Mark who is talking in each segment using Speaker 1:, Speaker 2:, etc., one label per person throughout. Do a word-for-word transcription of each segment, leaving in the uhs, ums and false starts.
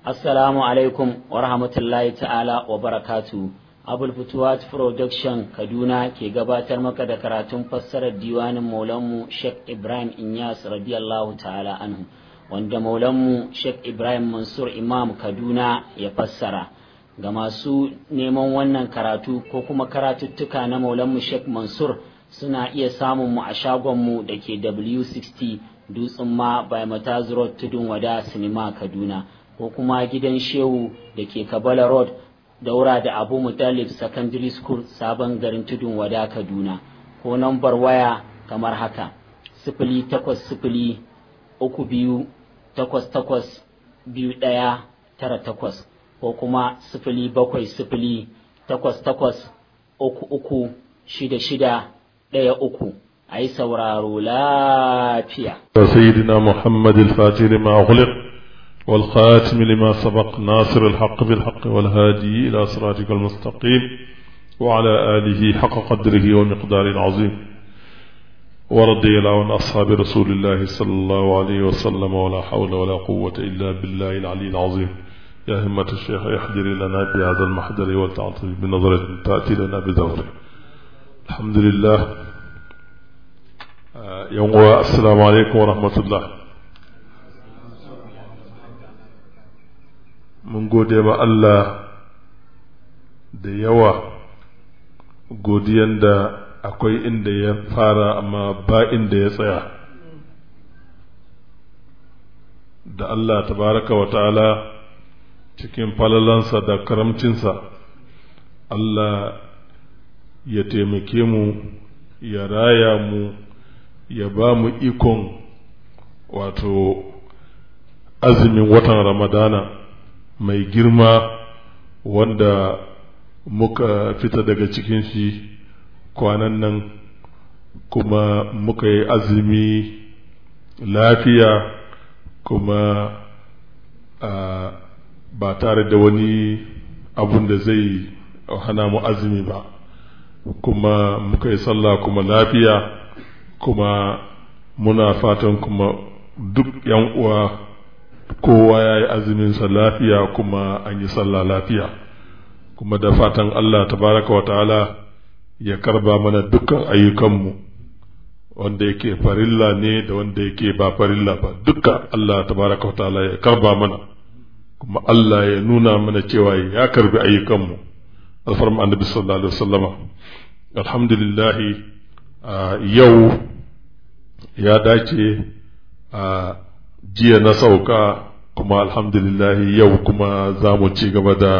Speaker 1: Assalamu alaikum wa rahmatullahi ta'ala wa barakatu. Abul Futuwat Production Kaduna ke gabatar maka da karatun fassarar diwanin Maulanmu Sheikh Ibrahim Inyas radiyallahu ta'ala anhu, wanda Maulanmu Sheikh Ibrahim Mansur Imam Kaduna ya fassara. Ga masu neman wannan karatu ko kuma karatuttuka na Maulanmu Sheikh Mansur suna iya samun mu a shagonmu da ke W sixty Dutsen ma by Mataz Road Tudun Wada Sinima Kaduna, ko kuma gidan Shehu da ke Kabala Road daura da Abu Muttalib Secondary School Sabon Garin Tudun Wada Kaduna, ko nambar waya kamar haka: sifili takwas sifili uku biyu takwas takwas biyu ɗaya tara takwas, ko kuma sifili bakwai sifili takwas takwas uku uku shida shida ɗaya uku. a yi sauraro lafiya.
Speaker 2: Sayyidina Muhammad al-Fatih lima ughliq wal khatim lima sabaq nasir al-haqq bil haqq wal hadi ila siratikal mustaqim wa ala alihi haqqa qadrihi wa miqdaril azim. wa radiyallahu an ashabi rasulillahi sallallahu alayhi wa sallam wa la hawla wa la quwwata illa billahi al-aliyyil azim. يا همة الشيخ احضر لنا بهذا المحضر والتعطيف بنظرة تأتي لنا بدوره. الحمد لله. يوم السلام عليكم ورحمة الله. mun gode ma Allah da yawa, godiyan da akwai inda ya fara amma ba inda ya tsaya. da Allah tabaraka wa ta'ala cikin falalansa da karamcinsa Allah ya taimake mu, ya raya mu, ya ba mu ikon wato azumin watan Ramadana mai girma wanda muka fita daga cikin shi kwanan nan, kuma muka yi azumi lafiya, kuma a ba tare da wani abun da zai hana mu azumi ba, kuma muka yi sallah kuma lafiya, kuma muna fatan kuma duk yan uwa kowa ya yi azuminsa lafiya kuma an yi sallah lafiya, kuma da fatan Allah tabaraka wa ta'ala ya karba mana dukkan ayyukanmu, wanda yake farilla ne da wanda yake ba farilla ba, dukkan Allah tabaraka wa ta'ala ya karba mana, kuma Allah ya nuna mana cewa ya karbi ayyukanmu alfarma annabi sallallahu alaihi wasallama. Alhamdulillah, yau ya dace a jiya na sauka, kuma alhamdulillah yau kuma za mu ci gaba da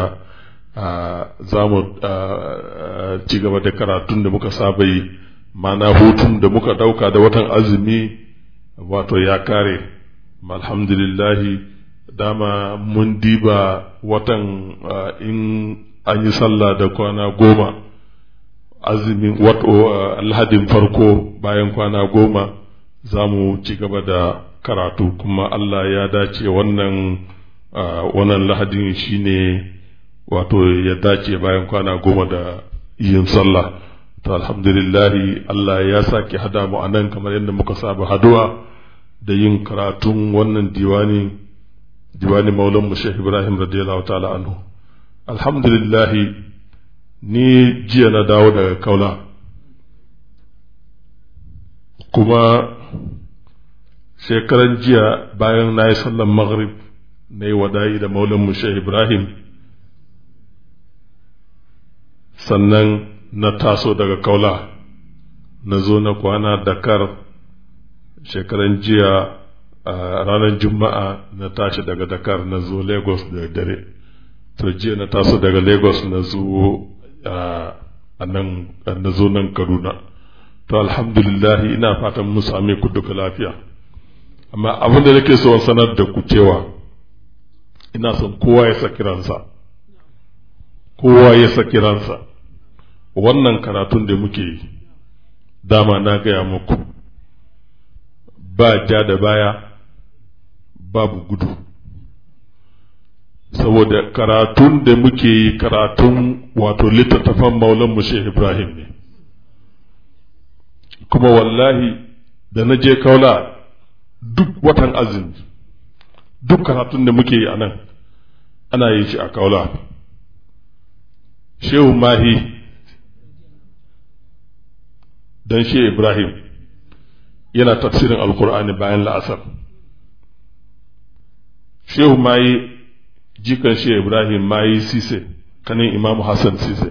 Speaker 2: za mu ci gaba da karatun da muka saba yi, mana hutun da muka dauka da watan azumi wato ya kare. Alhamdulillah, dama mun diba watan in an yi sallah da kwana goma, azumin wato alhadin farko bayan kwana goma za mu ci gaba da karatu, kuma Allah ya dace wannan wannan lahadin shine wato ya dace bayan kwana goma da yin sallah. To alhamdulillah, Allah ya sake hada mu anan kamar yadda muka saba haduwa da yin karatun wannan diwani diwani maulan mu Sheikh Ibrahim radiyallahu ta'ala anhu. Alhamdulillah, ni jiya na dawo daga Kaula, kuma shekaran jiya bayan na yi sallan maghrib na yi wada'i da maulan mu Sheikh Ibrahim, sannan na taso daga Kaula na zo na kwana Dakar. Shekaran jiya a ranar Juma'a na tashi daga Dakar na zo Lagos da dare. To jiya na taso daga Lagos na zo a nan na zo nan Kaduna. To alhamdulillah, ina fatan mu same ku duka lafiya. Amma abin da nake so sanar da ku cewa ina son kowa ya saki ransa, kowa ya saki ransa. Wannan karatun da muke yi, dama na gaya muku, ba ja da baya, babu gudu, saboda karatun da muke yi karatun wato littattafan maulan mu Sheikh Ibrahim ne. Kuma wallahi da na je Kaula duk watan azumi, duk karatun da muke yi a nan ana yin shi a Kaula. Shehu Mahi dan Shehu Ibrahim yana tafsirin Alkur'ani bayan la'asar. Shehu Mahi jikan Shehu Ibrahim Mahi Sise kanin Imam Hassan Sise,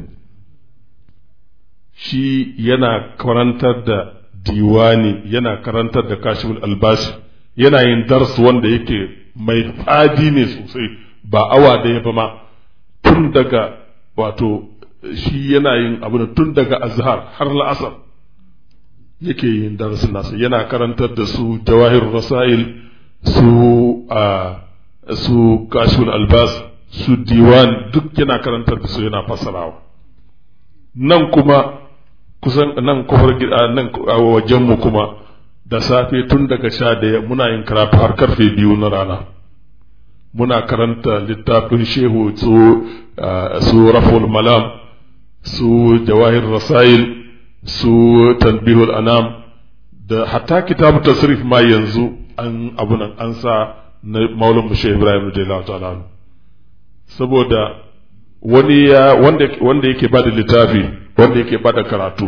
Speaker 2: shi yana karantar da diwani, yana karantar da kashiful albasi, yana yin darsu wanda yake mai fadi ne sosai, ba awa ɗaya ba ma, tun daga wato shi yana yin abu tun daga azhar har la'asar yake yin darsin nasa, yana karantar da su jawahir rasail, su a su kashiful albas, su diwan, duk yana karantar da su yana fassarawa. Nan kuma kusan nan kofar gida nan a wajenmu kuma da safe tun daga sha daya muna yin karatu har karfe biyu na rana, muna karanta littafin shehu su su raful malam, su jawahir rasail, su tanbihul anam, da hatta kitabu tasrif ma yanzu an abunan an sa na maulan mu Shehu Ibrahim radiyallahu ta'ala, saboda wani ya wanda wanda yake bada littafi, wanda yake bada karatu,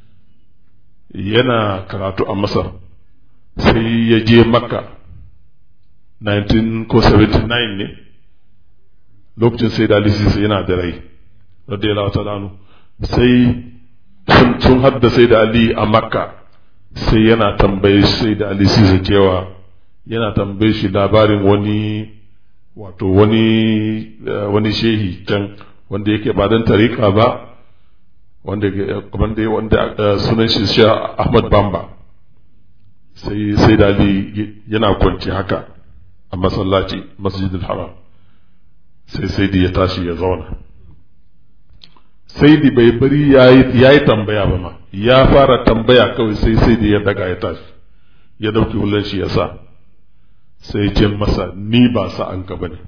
Speaker 2: yana karatu a Masar, sai ya je Makka nineteen ko seventy-nine ne, lokacin sai da Ali Sisi yana da rai radiyallahu ta'ala, sai sun hadda sai da Ali a Makka, sai yana tambaye sai da Ali Sisi cewa yana tambaye shi labarin wani wato wani wani shehi can wanda yake ba dan tarika ba, wanda wanda wanda sunan shi Sheikh Ahmad Bamba. Sai sai da Ali yana kwanci haka a masallaci Masjidil Haram, sai sai da ya tashi ya zauna. Sai da bai bari yayi yayi tambaya ba ma, ya fara tambaya kawai sai sai da ya daga ya tashi ya dauki hullan shi ya sa, sai ce masa ni ba sa'an ka bane,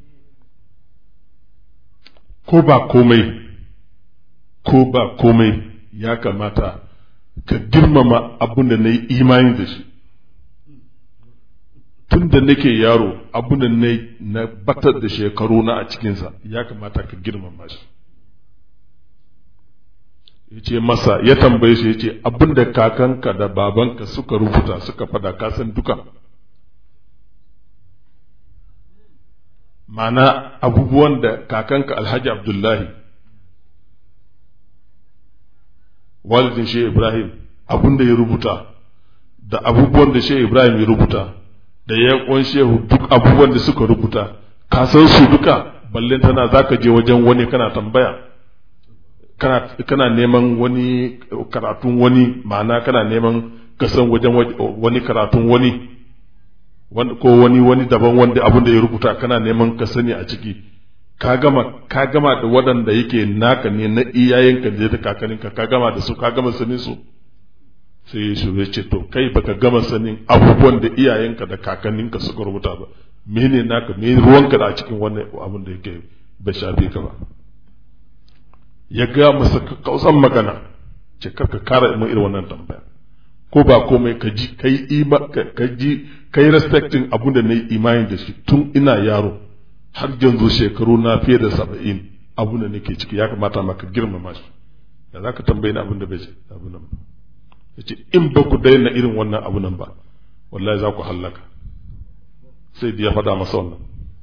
Speaker 2: ko ba komai ko ba komai ya kamata ka girmama abin da na yi imani da shi tun da nake yaro, abin da na batar da shekaru na a cikinsa, ya kamata ka girmama shi. Ya ce masa, ya tambaye shi ya ce abin da kakanka da babanka suka rubuta suka fada kasan duka, ma'ana abubuwan da kakanka Alhaji Abdullahi walidin Shehu Ibrahim abin da ya rubuta, da abubuwan da Shehu Ibrahim ya rubuta, da yankon Shehu duk abubuwan da suka rubuta ka san su duka, ballen tana zaka je wajen wani kana tambaya, kana kana neman wani karatun wani, ma'ana kana neman ka san wajen wani karatun wani ko wani wani daban wanda abin da ya rubuta kana neman ka sani a ciki, ka gama ka gama da waɗanda yake naka ne na iyayenka da ta kakaninka, ka gama da su, ka gama sanin su. Sai shi ya ce to kai baka gama sanin abubuwan da iyayenka da kakanninka suka rubuta ba, mene naka, me ruwanka da a cikin wannan abin da yake bai shafe ka ba. Ya ga masa kausan magana, ce karka kara mu irin wannan tambaya, ko ba komai ka ji kai ima ka ji kai respecting abin da nayi imani da shi tun ina yaro har yanzu shekaru na fiye da saba'in, abin da nake ciki ya kamata maka girmama shi. Da zaka tambaye ni abin da bai abin nan ba, yace in ba ku daina irin wannan abin nan ba wallahi za ku hallaka. Sai da ya faɗa masa wannan.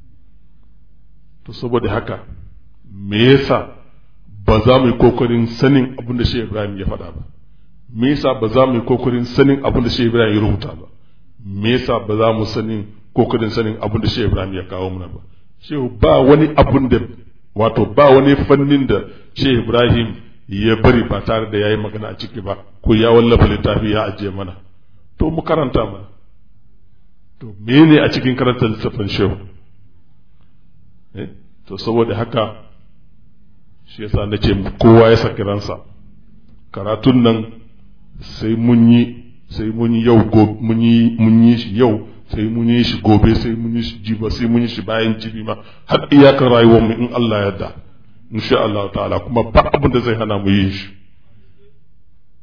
Speaker 2: To saboda haka me yasa ba za mu yi kokarin sanin abin da Shehu Ibrahim ya faɗa ba? Me yasa ba za mu yi kokarin sanin abin da Shehu Ibrahim ya rubuta ba? Me yasa ba za mu sanin kokarin sanin abin da Shehu Ibrahim ya kawo mana ba? Shehu ba wani abin da wato ba wani fannin da Shehu Ibrahim ya bari ba tare da yayi magana a ciki ba, ko ya wallafa littafi ya ajiye mana. To mu karanta mana. To mene a cikin karanta littafin Shehu? Eh? To saboda haka shi yasa nace kowa ya saki ransa. Karatun nan sai mun yi sai mun yi yau gobe, mun yi mun yi shi yau, sai mun yi shi gobe, sai mun yi shi jiba, sai mun yi shi bayan jibi ma, har iyakar rayuwar mu in Allah ya yarda insha Allah ta'ala, kuma ba abin da zai hana mu yi shi.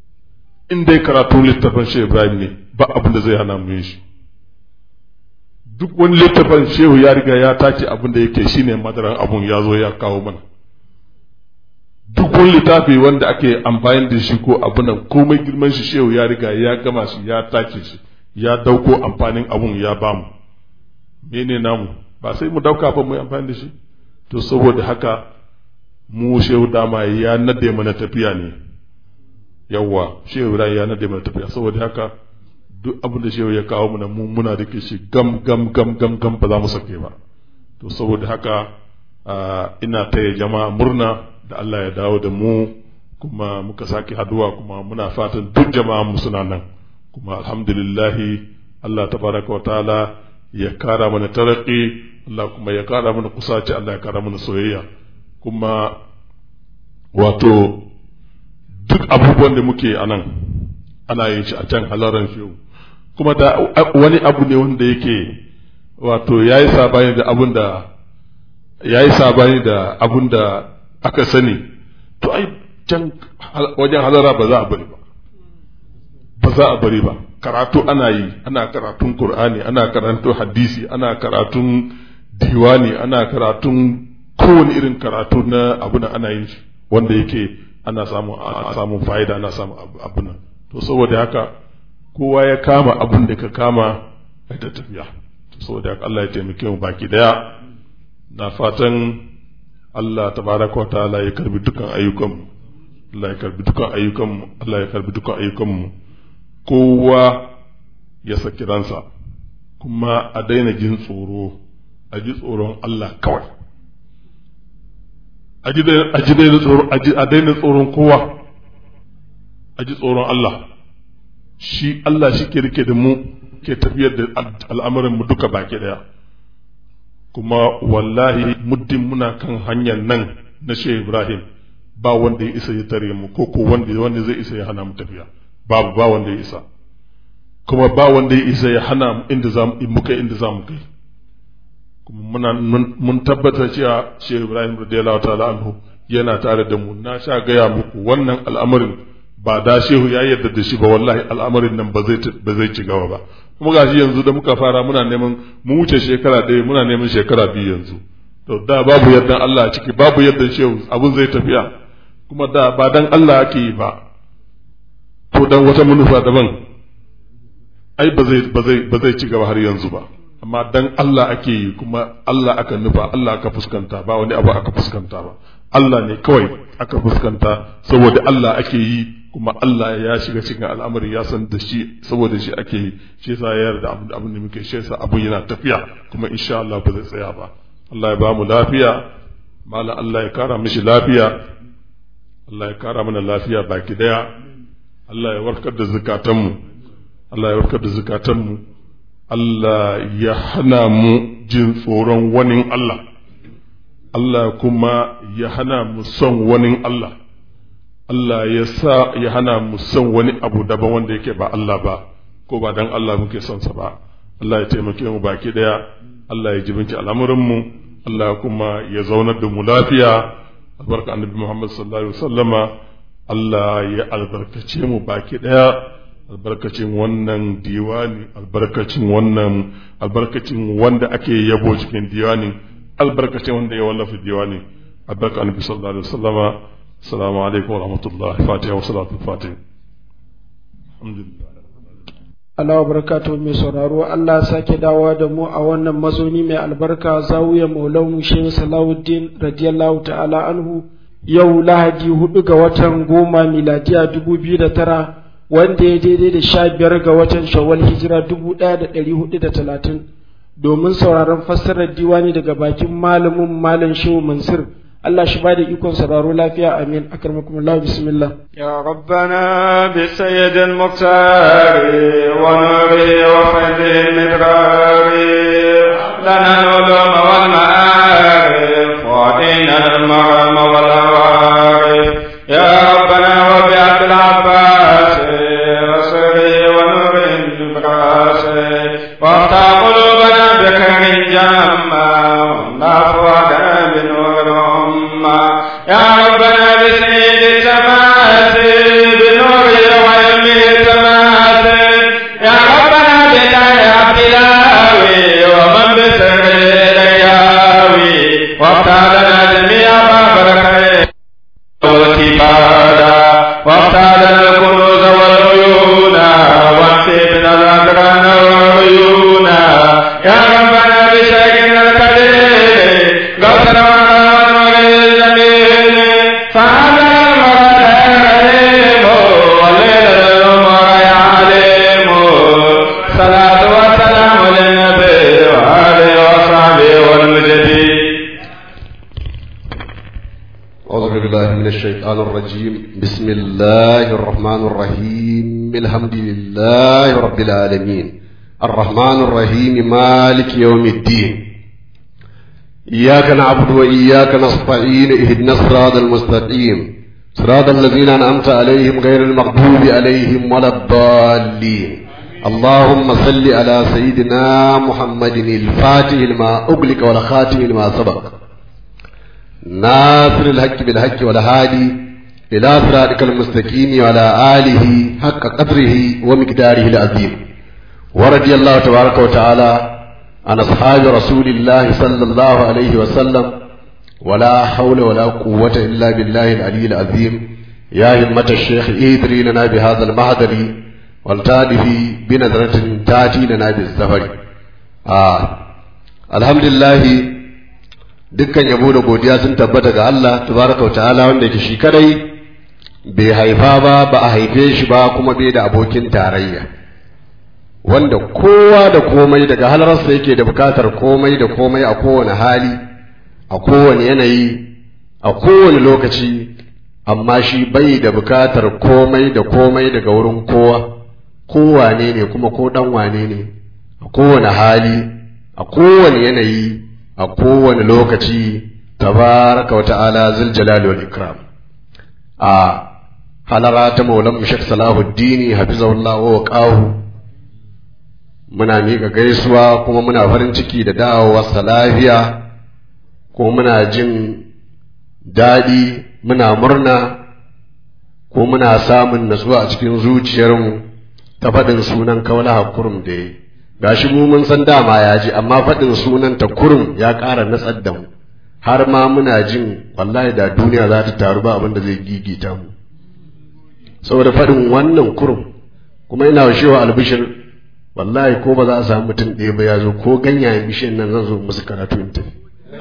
Speaker 2: In dai karatu littafin Shehu Ibrahim ne, ba abin da zai hana mu yi shi. duk wani littafin shehu ya riga ya tace abin da yake shine madaran abun ya zo ya kawo mana. Duk wani littafi wanda ake amfani da shi ko abin nan komai girman shi shehu ya riga ya gama shi ya tace shi ya dauko amfanin abun ya bamu. Mene namu ba sai mu dauka ba mu yi amfani da shi. To saboda haka mu shehu dama ya nade mana tafiya ne. Yawwa shehu ya nade mana tafiya saboda haka duk abin da shehu ya kawo mana mu muna rike shi gam gam gam gam gam ba za mu sake ba. To saboda haka ina taya jama'a murna da Allah ya dawo da mu kuma muka sake haduwa kuma muna fatan duk jama'a mu suna nan kuma alhamdulillah Allah tabaraka wa ta'ala ya kara mana taraki Allah kuma ya kara mana kusaci Allah ya kara mana soyayya kuma wato duk abubuwan da muke anan ana yin shi a can halaran shehu kuma da wani abu ne wanda yake wato yayi sabani da abun da yayi sabani da abun da aka sani to ai can wajen halara ba za a bari ba ba za a bari ba karatu ana yi ana karatun Qur'ani ana karatun hadisi ana karatun diwani ana karatun kowane irin karatu na abu na ana yin shi wanda yake ana samu samun fa'ida ana samu abu nan to saboda haka kowa ya kama abun da ka kama ai ta tafiya saboda haka Allah ya taimake mu baki daya na fatan Allah tabaraka wa ta'ala ya karbi dukan ayyukanmu Allah ya karbi dukan ayyukanmu Allah ya karbi dukan ayyukanmu kowa ya saki ransa kuma a daina jin tsoro a ji tsoron Allah kawai a ji daina tsoro a daina tsoron kowa a ji tsoron Allah shi Allah shi ke rike da mu ke tafiyar da al'amarin mu duka baki daya kuma wallahi muddin muna kan hanyar nan na Shehu Ibrahim ba wanda ya isa ya tare mu ko ko wanda wanda zai isa ya hana mu tafiya babu ba wanda ya isa kuma ba wanda ya isa ya hana mu inda za mu kai inda za mu kai kuma muna mun tabbata cewa Shehu Ibrahim radiyallahu ta'ala anhu yana tare da mu na sha gaya muku wannan al'amarin ba da shehu ya yarda da shi ba wallahi al'amarin nan ba zai ba zai ci gaba ba kuma gashi yanzu da muka fara muna neman mu wuce shekara ɗaya muna neman shekara biyu yanzu to da babu yardan Allah a ciki babu yardan shehu abun zai tafiya kuma da ba dan Allah ake yi ba ko dan wata manufa daban ai ba zai ba zai ba zai ci gaba har yanzu ba amma dan Allah ake yi kuma Allah aka nufa Allah aka fuskanta ba wani abu aka fuskanta ba Allah ne kawai aka fuskanta saboda Allah ake yi kuma Allah ya shiga cikin al'amari ya san da shi saboda shi ake yi shi yasa ya yarda abin abin da muke shi yasa abun yana tafiya kuma insha Allah ba zai tsaya ba Allah ya ba mu lafiya mallan Allah ya kara mishi lafiya Allah ya kara mana lafiya baki daya Allah ya warkar da zakatanmu Allah ya warkar da zakatanmu Allah ya hana mu jin tsoron wani Allah Allah kuma ya hana mu son wani Allah Allah ya sa ya hana mu son wani abu daban wanda yake ba Allah ba ko ba dan Allah muke son sa ba Allah ya taimake mu baki daya Allah ya jibinci al'amuran mu Allah kuma ya zaunar da mu lafiya albarka annabi Muhammad sallallahu alaihi wasallama Allah ya albarkace mu baki daya albarkacin wannan diwani albarkacin wannan albarkacin wanda ake yabo cikin diwani albarkacin wanda ya wallafa diwani albarka annabi sallallahu alaihi wasallama assalamu alaikum wa rahmatullahi fatiha wa salatu fatiha alhamdulillah
Speaker 3: Allah barakatuhu mai sauraro Allah sake dawowa da mu a wannan mazauni mai albarka zawiya maulamu Shehu Salahuddin radiyallahu ta'ala anhu yau Lahadi hudu ga watan goma miladiya dubu biyu da tara wanda ya daidai da sha biyar ga watan Shawwal hijira dubu ɗaya da ɗari hudu da talatin domin sauraron fassarar diwani daga bakin malamin malam Shehu Mansur Allah shi ba da ikon sauraro lafiya amin akramakumullah bismillah
Speaker 4: ya rabbana bi sayyidil muqtari wa nuri wa khairil midrari lana ulum wal ma'arif wa dina al maram wal awarif ya rabbana wa bi abdil abbas wa sirri wa nuri al wa ta qulubana bi khairin jamma wa nafwadana bi nur يا ربنا بسيد السماوات بنور وعلم السماوات يا ربنا بداية بلاوي
Speaker 5: بالله من الشيطان الرجيم بسم الله الرحمن الرحيم الحمد لله رب العالمين الرحمن الرحيم مالك يوم الدين إياك نعبد وإياك نستعين اهدنا الصراط المستقيم صراط الذين أنعمت عليهم غير المغضوب عليهم ولا الضالين اللهم صل على سيدنا محمد الفاتح لما أغلق والخاتم لما سبق ناصر الحق بالحق والهادي إلى صراطك المستقيم وعلى آله حق قدره ومقداره العظيم ورضي الله تبارك وتعالى عن أصحاب رسول الله صلى الله عليه وسلم ولا حول ولا قوة إلا بالله العلي العظيم يا همة الشيخ إدري لنا بهذا المحضر والتالف بنظرة تأتي لنا بالسفر آه. الحمد لله dukkan yabo da godiya sun tabbata ga Allah tabaraka wa ta'ala wanda yake shi kadai bai haifa ba ba a haife shi ba kuma bai da abokin tarayya wanda kowa da komai daga halarsa yake da bukatar komai da komai a kowane hali a kowane yanayi a kowane lokaci amma shi bai da bukatar komai da komai daga wurin kowa kowane ne kuma ko dan wane ne a kowane hali a kowane yanayi a kowane lokaci tabaraka wa ta'ala zul jalali wal ikram a halara ta maulan mushak salahuddin hafizahullah wa qahu muna miƙa gaisuwa kuma muna farin ciki da dawowa salafiya ko muna jin daɗi muna murna ko muna samun natsuwa a cikin zuciyarmu ta faɗin sunan kaula kurum da yi gashi mu mun san dama ya ji amma faɗin sunan ta kurum ya ƙara natsar da mu har ma muna jin wallahi da duniya za ta taru ba abin da zai gigita mu saboda faɗin wannan kurum kuma ina wa shewa albishir wallahi ko ba za a samu mutum ɗaya ba ya zo ko ganyayen bishiyar nan zan zo musu karatu in tafi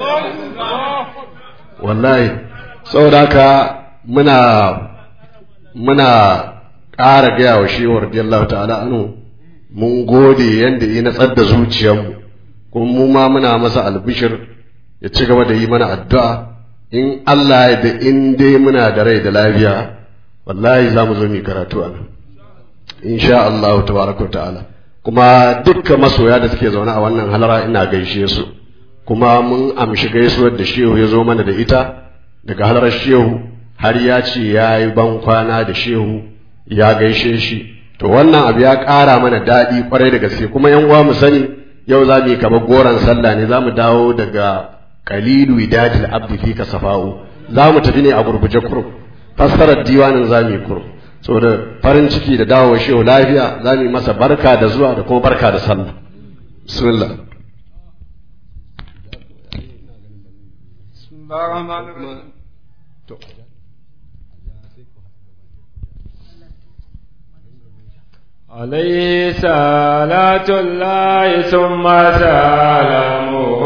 Speaker 5: wallahi saboda haka muna muna ƙara gaya wa shewa radiyallahu ta'ala anhu mun gode yanda ya natsar da zuciyarmu kuma mu ma muna masa albishir ya ci gaba da yi mana addu'a in Allah ya da in dai muna da rai da lafiya wallahi za mu zo mu karatu a nan insha Allah tabaraka wa ta'ala kuma dukkan masoya da suke zaune a wannan halara ina gaishe su kuma mun amshi gaisuwar da shehu ya zo mana da ita daga halarar shehu har ya ce ya yi ban kwana da shehu ya gaishe shi to wannan abu ya ƙara mana daɗi ƙwarai da gaske kuma yan uwa mu sani yau za mu yi kamar goron sallah ne za mu dawo daga qalilu idadil abdi fi kasafa'u za mu tafi ne a gurguje kurum fassarar diwanin za mu yi kurum saboda farin ciki da dawo shehu lafiya za mu yi masa barka da zuwa da kuma barka da sallah bismillah
Speaker 4: عليه صلاة الله ثم سلامه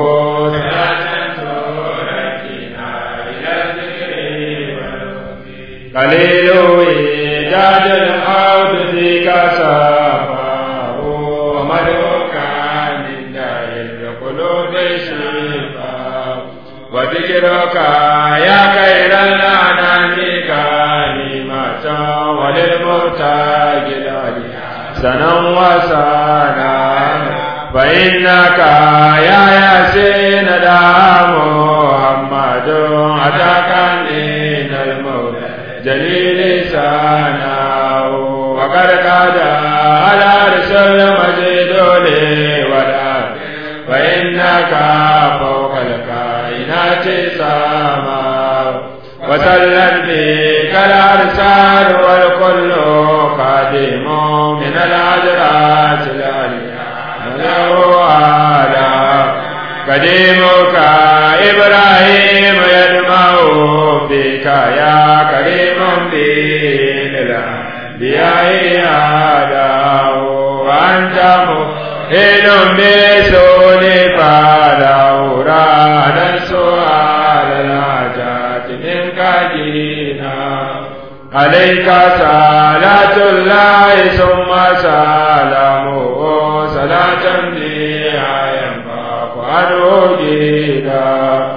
Speaker 4: قليل إيجاد العود فيك صفاه ومدعوك من داء القلوب شفاه وذكرك يا خير الأنام كلمة وللمرتاج العليا سنا وسنا فإنك يا ياسين دا محمد أتاك من المولى جليل سنا وقد قاد على رسول مجد لي ولا فإنك فوق الكائنات سما وسلم بك الأرسال والكل قادم من العذرات العليا له على قديمك إبراهيم يدمع بك يا كريم بين الأنبياء هذا وأنت مهين بسول فله رانا سؤال الحاجات منك دينا عليك صلاة الله ثم سلامه صلاة بها ينفع عنه جيدا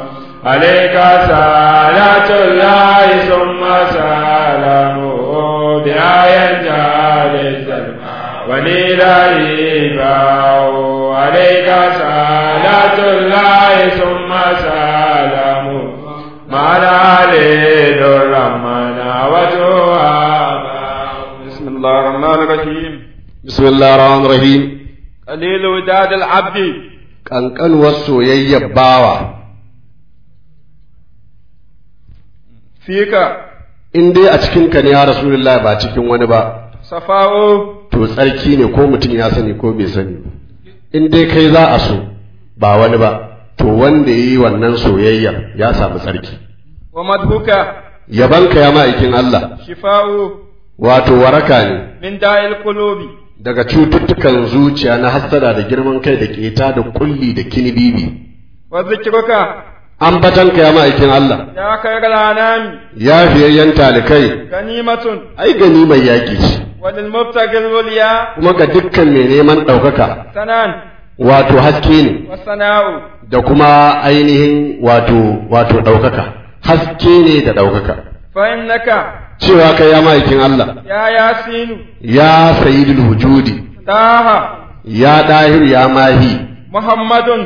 Speaker 4: عليك صلاة الله ثم سلامه بها ينجى للظلم ونيلا ريباه عليك صلاة الله ثم سلامه مع العليل الرحمن وجوابه. بسم الله الرحمن الرحيم.
Speaker 5: بسم الله الرحمن الرحيم.
Speaker 4: قليل وداد العبد
Speaker 5: ƙanƙanuwar soyayyar bawa
Speaker 4: fika
Speaker 5: in dai a cikinka ne ya rasulullahi ba cikin wani ba
Speaker 4: safa'o
Speaker 5: to tsarki ne ko mutum ya sani ko bai sani ba. In dai kai za a so ba wani ba to wanda ya yi wannan soyayyar ya samu tsarki.
Speaker 4: wa madhuka
Speaker 5: Yabanka ya ma'aikin Allah
Speaker 4: shifa'u
Speaker 5: wato waraka ne
Speaker 4: min da'il qulubi
Speaker 5: daga cututtukan zuciya na hassada da girman kai da keta da kulli da kinibibi.
Speaker 4: wa zikruka
Speaker 5: Ambatanka ya ma'aikin Allah
Speaker 4: ya khairal anami
Speaker 5: ya fiyayyen talikai
Speaker 4: ganimatun
Speaker 5: ai gani mai yaƙi ce
Speaker 4: wa lil mubtagil waliya
Speaker 5: kuma ga dukkan mai neman ɗaukaka
Speaker 4: sanan
Speaker 5: wato haske ne
Speaker 4: wa sana'u
Speaker 5: da kuma ainihin wato wato ɗaukaka haske ne da ɗaukaka.
Speaker 4: fa innaka
Speaker 5: Cewa kai ya ma'aikin Allah
Speaker 4: ya yasinu
Speaker 5: ya sayyidul wujudi
Speaker 4: taha
Speaker 5: ya dahir ya mahi
Speaker 4: muhammadun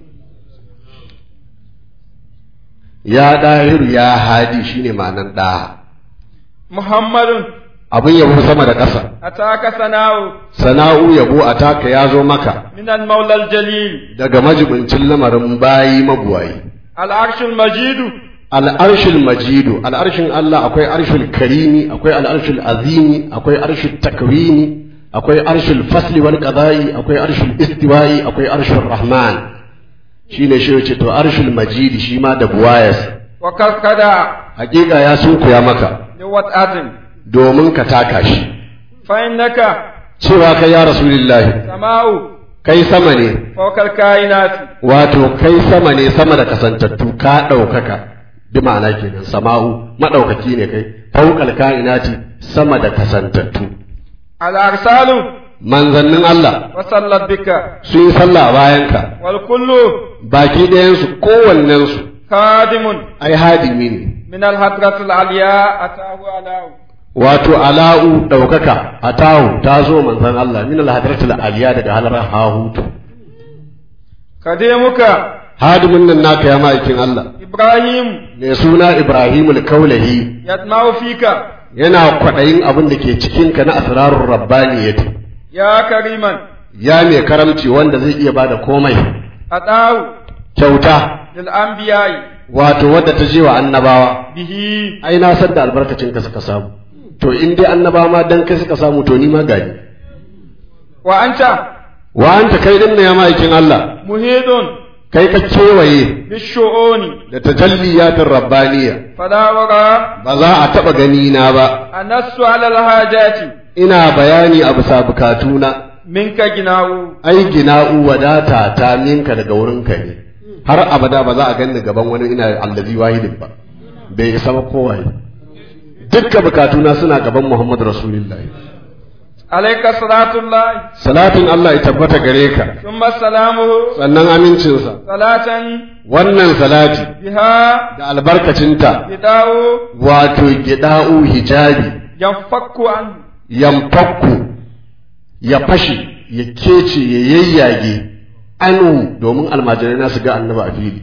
Speaker 5: ya dahir ya hadi shine ma'anan da
Speaker 4: muhammadun
Speaker 5: abin yabo sama da ƙasa
Speaker 4: ataka sana'u
Speaker 5: sana'u yabo ataka ya zo maka
Speaker 4: min al maula al jalil
Speaker 5: daga majibincin lamarin bayi mabuwayi.
Speaker 4: al arshul majidu
Speaker 5: al'arshul majidu al'arshin Allah akwai arshul karimi akwai al'arshul azimi akwai arshul takwini akwai arshul fasli wal qada'i akwai arshul istiwa'i akwai arshul rahman shine shi yace to arshul majidi shi ma da buwayas
Speaker 4: wa kaskada
Speaker 5: hakika ya sunkuya maka
Speaker 4: li wat'atin
Speaker 5: domin ka taka shi.
Speaker 4: fa innaka
Speaker 5: Cewa kai ya rasulullahi
Speaker 4: sama'u
Speaker 5: kai sama ne
Speaker 4: fawqa al kainati
Speaker 5: wato kai sama ne sama da kasantattu ka ɗaukaka bi ma'ana kenan sama'u madaukaki ne kai fawqal kainati sama da kasantattu.
Speaker 4: al arsalu
Speaker 5: Manzannin Allah
Speaker 4: wa sallat bika
Speaker 5: sun yi sallah a bayanka
Speaker 4: wal kullu
Speaker 5: baki ɗayansu kowannensu
Speaker 4: khadimun
Speaker 5: ai hadimi ne
Speaker 4: min al hadratil aliya atahu alahu
Speaker 5: wato ala'u ɗaukaka atahu ta zo manzan Allah min al-hadratil aliya daga halar hahutu.
Speaker 4: kadimuka
Speaker 5: Hadimin nan naka ya ma'aikin Allah
Speaker 4: ibrahim
Speaker 5: mai suna Ibrahimul Kaulahi
Speaker 4: yatma'u fika
Speaker 5: yana kwaɗayin abin da ke cikinka na asrarur rabbaniyati.
Speaker 4: ya kariman
Speaker 5: Ya mai karamci wanda zai iya bada komai
Speaker 4: atahu
Speaker 5: kyauta
Speaker 4: lil anbiya'i
Speaker 5: wato wadda ta je wa annabawa
Speaker 4: bihi
Speaker 5: ai na san da albarkacin ka suka samu to in dai annabawa ma dan kai suka samu to ni ma gani.
Speaker 4: wa anta
Speaker 5: Wa anta kai din ne ya ma'aikin Allah
Speaker 4: muhidun
Speaker 5: kai ka kewaye
Speaker 4: bishu'uni
Speaker 5: da tajalliyatin rabbaniya
Speaker 4: fala wara
Speaker 5: ba za a taɓa gani na ba
Speaker 4: anassu ala al hajati
Speaker 5: ina bayani a bisa bukatuna.
Speaker 4: minka gina'u
Speaker 5: Ai gina'u wadata ta minka daga wurinka ne har abada ba za a ganni gaban wani ina allazi wahidin ba bai isa ba kowaye dukkan bukatuna suna gaban Muhammad Rasulullahi.
Speaker 4: alayka salatullah
Speaker 5: Salatin Allah ya tabbata gare ka
Speaker 4: thumma salamuhu
Speaker 5: sannan amincinsa
Speaker 4: salatan
Speaker 5: wannan salati
Speaker 4: biha
Speaker 5: da albarkacinta
Speaker 4: bida'u
Speaker 5: wato gida'u hijabi
Speaker 4: yanfakku an
Speaker 5: yamfakku ya fashe ya kece ya yayyage anu domin almajirai na su ga annaba a fili.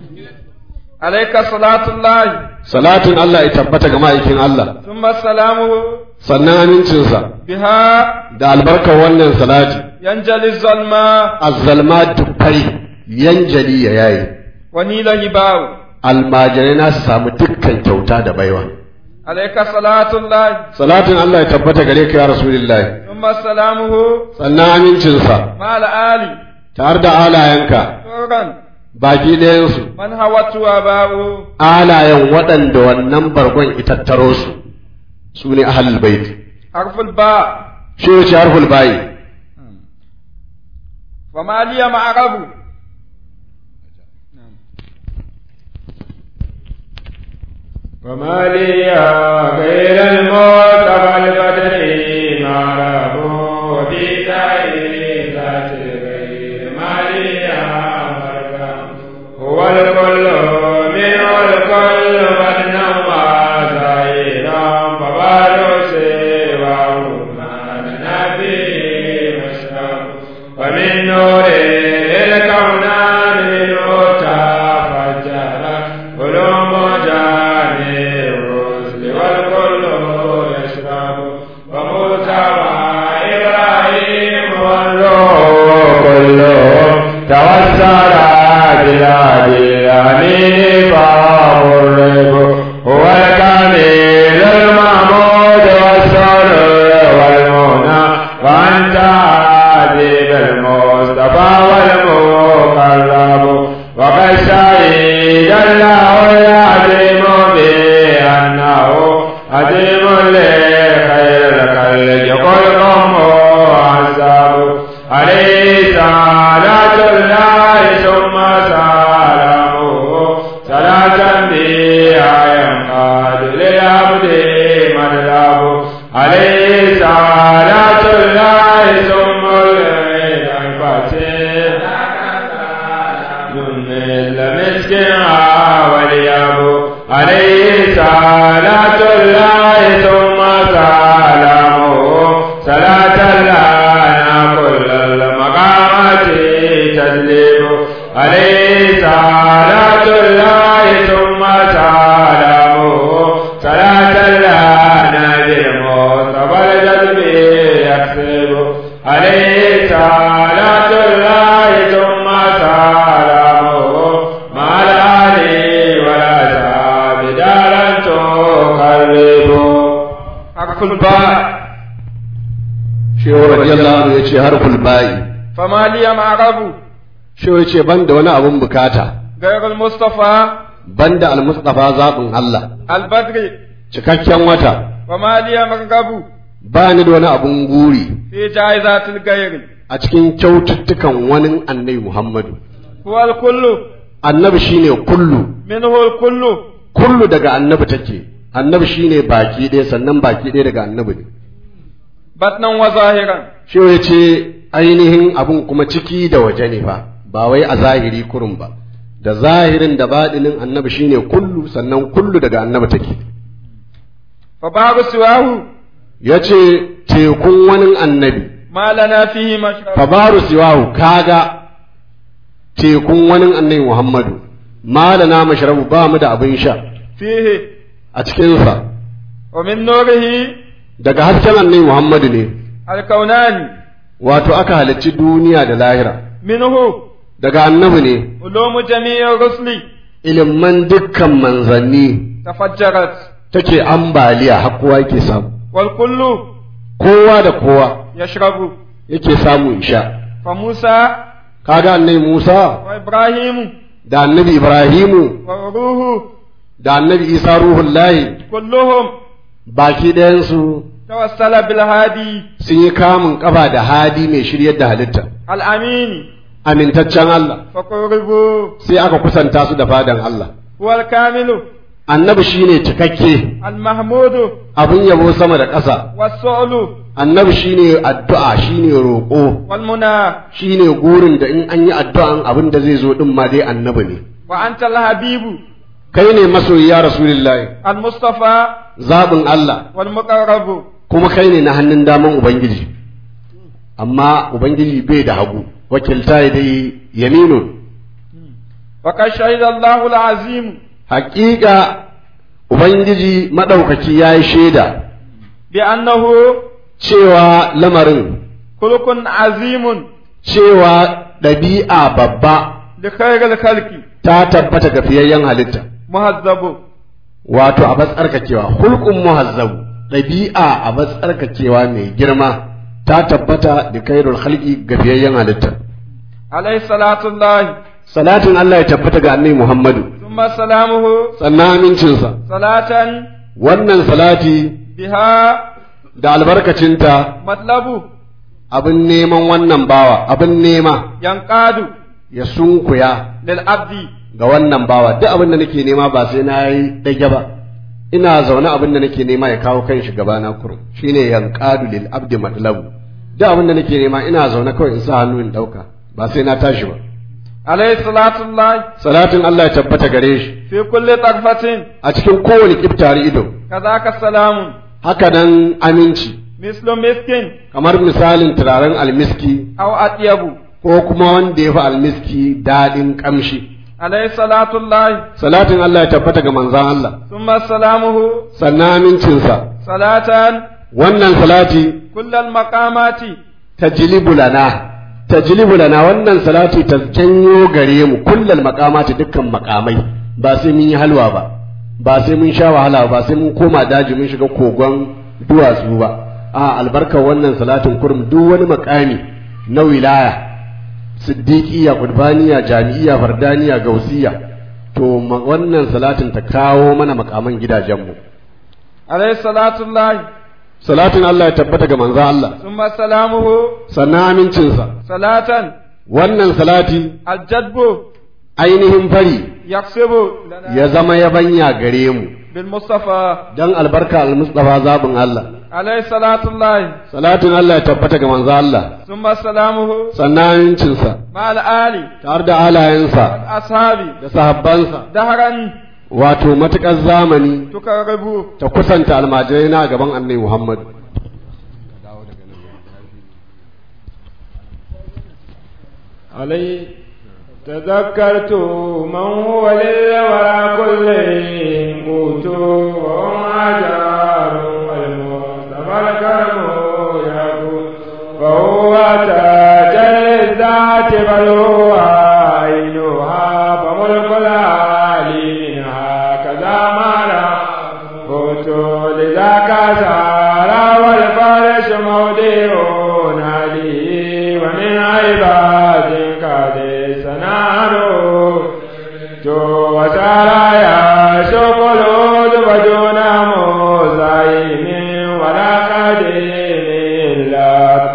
Speaker 4: alayka salatullah
Speaker 5: Salatin Allah ya tabbata ga ma'aikin Allah
Speaker 4: thumma salamuhu
Speaker 5: sannan amincinsa
Speaker 4: biha
Speaker 5: da albarkar wannan salati
Speaker 4: yanjali zalma
Speaker 5: azzalma dukkai yanjali ya yayi
Speaker 4: wa nila hibahu
Speaker 5: almajirai na su samu dukkan kyauta da baiwa.
Speaker 4: alayka salatullah
Speaker 5: Salatin Allah ya tabbata gare ka ya Rasulullahi
Speaker 4: thumma salamuhu
Speaker 5: sannan amincinsa
Speaker 4: ma'al ali
Speaker 5: tare da alayenka
Speaker 4: turan
Speaker 5: baki ɗayansu
Speaker 4: man hawatu abahu
Speaker 5: alayen waɗanda wannan bargon itattaro su su ne ahlul bait.
Speaker 4: harful ba
Speaker 5: shi wuce harful bayi
Speaker 4: wa maliya ma'arabu
Speaker 6: وما لي غير الموت والبدن معرب وبدائي ذات غير ما لي مرغم هو الكل من عليه صلاة الله ثم الفتح من المسكين واليابو عليه صلاة الله ثم سلامه صلاة لنا كل المقامات تسليم عليه صلاة الله ثم سلامه صلاة لنا بالمصطفى الجذب يكسب عليه صلاة الله ثم سلامه مع الآل والأصحاب دارا تقرب حرف الباء
Speaker 5: shehu radiyallahu anhu yace harful ba'i
Speaker 4: فما لي معرب
Speaker 5: shehu yace banda wani abun bukata
Speaker 4: غير المصطفى
Speaker 5: banda al-mustafa zabin Allah
Speaker 4: البدر
Speaker 5: cikakken wata
Speaker 4: وما لي مرغب
Speaker 5: ba ni da wani abun guri
Speaker 4: في جائزات الغير
Speaker 5: a cikin kyaututtukan wani annabi Muhammadu
Speaker 4: هو الكل
Speaker 5: annabi shine kullu
Speaker 4: منه الكل
Speaker 5: kullu daga annabi take annabi shine baki ɗaya sannan baki ɗaya daga annabi ne
Speaker 4: بطنا وظاهرا
Speaker 5: shi ya ce ainihin abun kuma ciki da waje ne fa ba wai a zahiri kurun ba da zahirin da baɗinin annabi shine kullu sannan kullu daga annabi take
Speaker 4: فباب سواه
Speaker 5: ya ce tekun wani annabi
Speaker 4: ما لنا فيه مشرب
Speaker 5: fabaru siwahu kaga tekun wani annabi muhammadu malana mashrabu ba mu da abin sha
Speaker 4: فيه
Speaker 5: a cikinsa
Speaker 4: ومن نوره
Speaker 5: daga hasken annabi muhammadu ne
Speaker 4: الكونان
Speaker 5: wato aka halicci duniya da lahira
Speaker 4: منه
Speaker 5: daga annabi ne
Speaker 4: علوم جميع الرسل
Speaker 5: ilimin dukkan manzanni
Speaker 4: تفجرت
Speaker 5: take ambaliya har kowa yake samu
Speaker 4: والكل
Speaker 5: kowa da kowa
Speaker 4: يشرب
Speaker 5: yake samu isha
Speaker 4: فموسى
Speaker 5: kaga annabi Musa
Speaker 4: وإبراهيم
Speaker 5: da annabi Ibrahimu
Speaker 4: وروح
Speaker 5: da annabi Isa ruhullahi
Speaker 4: كلهم
Speaker 5: baki ɗayansu
Speaker 4: توسل بالهادي
Speaker 5: sun yi kamun ƙafa da hadi mai shiryar da halitta
Speaker 4: الأمين
Speaker 5: amintaccen Allah
Speaker 4: فقربوا
Speaker 5: sai aka kusanta su da fadan Allah
Speaker 4: هو الكامل
Speaker 5: annabi shine cikakke
Speaker 4: المحمود
Speaker 5: abin yabo sama da ƙasa
Speaker 4: والسؤل
Speaker 5: annabi shine addu'a shine roƙo
Speaker 4: والمنى
Speaker 5: shine gurin da in an yi addu'an abin da zai zo din ma dai annabi ne
Speaker 4: وأنت الحبيب
Speaker 5: kai ne masoyi ya rasulullahi
Speaker 4: المصطفى
Speaker 5: zabin Allah
Speaker 4: والمقرب
Speaker 5: kuma kai ne na hannun daman ubangiji amma ubangiji bai da hagu wakilta dai yaminu
Speaker 4: وقد شهد الله العظيم
Speaker 5: haƙiƙa ubangiji madaukaki yayi shaida
Speaker 4: بأنه
Speaker 5: cewa lamarin
Speaker 4: خلق عظيم
Speaker 5: cewa ɗabi'a babba
Speaker 4: لخير الخلق
Speaker 5: ta tabbata ga fiyayyen halitta
Speaker 4: مهذب
Speaker 5: wato a batsarkakewa hulkun muhazzabu ɗabi'a a batsarkakewa mai girma ta tabbata da kairul halki ga fiyayyen halitta
Speaker 4: عليه صلاة الله
Speaker 5: salatin Allah ya tabbata ga annabi Muhammadu
Speaker 4: ثم سلامه
Speaker 5: sannan amincinsa
Speaker 4: صلاة
Speaker 5: wannan salati
Speaker 4: بها
Speaker 5: da albarkacinta
Speaker 4: مطلب
Speaker 5: abin neman wannan bawa abin nema
Speaker 4: ينقاد
Speaker 5: ya sunkuya
Speaker 4: للعبد
Speaker 5: ga wannan bawa duk abin da nake nema ba sai na yi dage ba ina zaune abin da nake nema ya kawo kanshi gaba na kurum shine yanqadu lil abdi matlabu duk abin da nake nema ina zaune kawai in sa hannu in dauka ba sai na tashi ba
Speaker 4: عليه صلاة الله
Speaker 5: salatin Allah ya tabbata gare shi
Speaker 4: في كل طرفة
Speaker 5: a cikin kowane kiftari ido
Speaker 4: كذاك السلام
Speaker 5: haka nan aminci
Speaker 4: مثل مسكين
Speaker 5: kamar misalin turaren almiski
Speaker 4: أو أطيب
Speaker 5: ko kuma wanda ya fi almiski daɗin ƙamshi
Speaker 4: عليه صلاة الله
Speaker 5: salatin Allah ya tabbata ga manzan Allah
Speaker 4: ثم سلامه
Speaker 5: sannan amincinsa
Speaker 4: صلاة
Speaker 5: wannan salati
Speaker 4: كل المقامات
Speaker 5: tajlibu lana tajlibu lana wannan salati ta janyo gare mu kullal maqamati dukkan makamai ba sai mun yi halwa ba ba sai mun sha wahala ba sai mun koma daji mun shiga kogon duwatsu ba a albarkar wannan salatin kurum duk wani makami na wilaya siddiqiyya qurbaniya jami'iyya fardaniya gausiya to wannan salatin ta kawo mana makaman gidajenmu
Speaker 4: عليه صلاة الله
Speaker 5: salatin Allah ya tabbata ga manzo Allah
Speaker 4: ثم سلامه
Speaker 5: sannan amincinsa
Speaker 4: صلاة
Speaker 5: wannan salati
Speaker 4: الجدب
Speaker 5: ainihin fari
Speaker 4: يقصب لنا
Speaker 5: ya zama yabanya gare mu
Speaker 4: بالمصطفى
Speaker 5: dan albarka al-mustafa zabin Allah
Speaker 4: عليه صلاة الله
Speaker 5: salatin Allah ya tabbata ga manzo Allah
Speaker 4: ثم سلامه
Speaker 5: sannan cinsa
Speaker 4: مع الآل
Speaker 5: tare da alayensa
Speaker 4: أصحابي
Speaker 5: da sahabbansa
Speaker 4: دهرا
Speaker 5: wato matukar zamani
Speaker 4: تقرب
Speaker 5: ta kusanta almajirai na gaban annabi Muhammad
Speaker 6: عليه تذكرت من هو للورى كل قوت ومعجار والمصطفى الكرم يقول فهو تجل الذات بل هو عينها فملك العالي منها كذا ما لا قوت لذاك سارى والفارش مودع عليه ومن عباد قد سناروا جو وسرايا شقلود وجون موزعين ولا قديم لك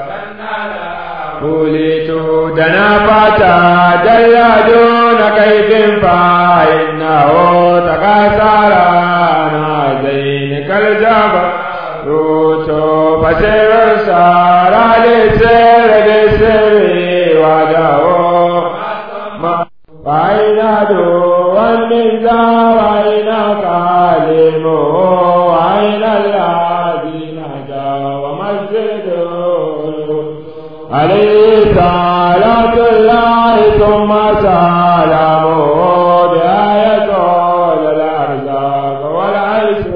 Speaker 6: وليت دنا فتا دل دون كيف فإنه تكسر زين كالجبل روتو فسر سارا لسر لسر ودعو وأين دو النزاع وأين كالم وأين الذين جاءوا مسجدوا عليه صلاة الله ثم سلامه بآية الأرزاق والعيش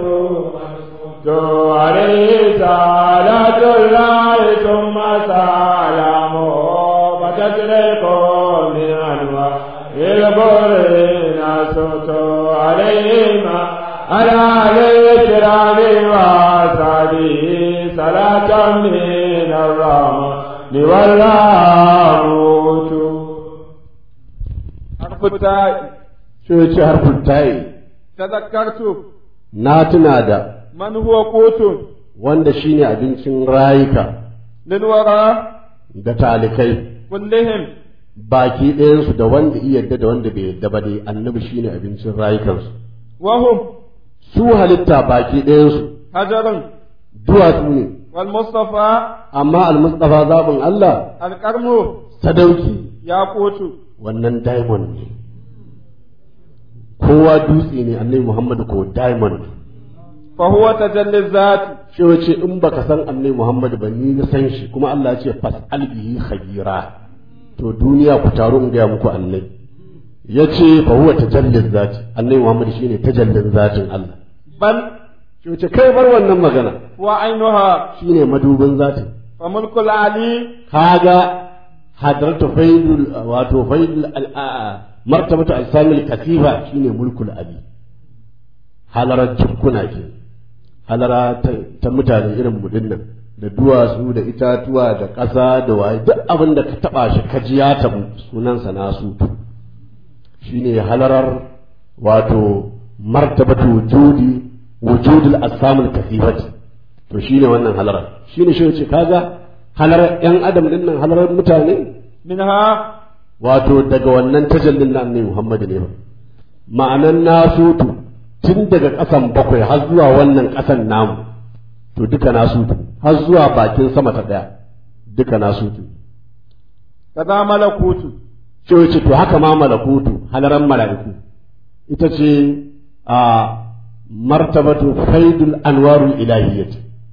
Speaker 6: عليه صلاة الله ثم سلامه فتشرق من أنواع البرين صوت عليهما على الكرام وصحبه صلاة من الرحمن واللاهوت
Speaker 4: حرف التاء
Speaker 5: shi ce harfin tayi
Speaker 4: تذكرت
Speaker 5: na tuna da
Speaker 4: من هو قوت
Speaker 5: wanda shine abincin rayuka
Speaker 4: للورى
Speaker 5: da talikai
Speaker 4: كلهم
Speaker 5: baki ɗayansu da wanda iya yadda da wanda bai yadda ba dai annabi shine abincin rayukansu
Speaker 4: وهم
Speaker 5: su halitta baki ɗayansu
Speaker 4: حجر
Speaker 5: duwatsu ne
Speaker 4: والمصطفى
Speaker 5: amma al-mustafa zabin Allah
Speaker 4: الكرم
Speaker 5: sadauki
Speaker 4: ياقوت
Speaker 5: wannan diamond ne kowa dutse ne annabi Muhammad ko diamond
Speaker 4: فهو تجلي الذات
Speaker 5: shi wace in baka san annabi Muhammad ba ni na san shi kuma Allah ya ce fas'al bihi khabira to duniya ku taru in ga muku annabi yace fa huwa tajallin zati annabi Muhammad shine tajallin zatin Allah
Speaker 4: بل
Speaker 5: shi wace kai bar wannan magana
Speaker 4: وعينها
Speaker 5: shine madubin zatin
Speaker 4: فملك العلي
Speaker 5: kaga hadratu faidul wato faidul al martabatu al-samil kasifa shine mulkul abi halarar jikuna ke halara ta mutane irin mu dinnan da duwatsu da itatuwa da ƙasa da waye duk abin da ka taba shi ka ji ya tabu sunansa nasu shine halarar wato martabatu wujudi wujudul asamul kasifati to shine wannan halarar shine shi ce kaga halarar yan adam dinnan halarar mutane
Speaker 4: منها
Speaker 5: wato daga wannan tajallin na annabi Muhammad ne ba ma'anan nasutu tun daga ƙasan bakwai har zuwa wannan ƙasan namu to duka nasutu har zuwa bakin sama ta ɗaya duka nasutu
Speaker 4: كذا ملكوت
Speaker 5: ce wace to haka ma malakutu halaran mala'iku ita ce a martabatu faidul anwarul ilahiyyah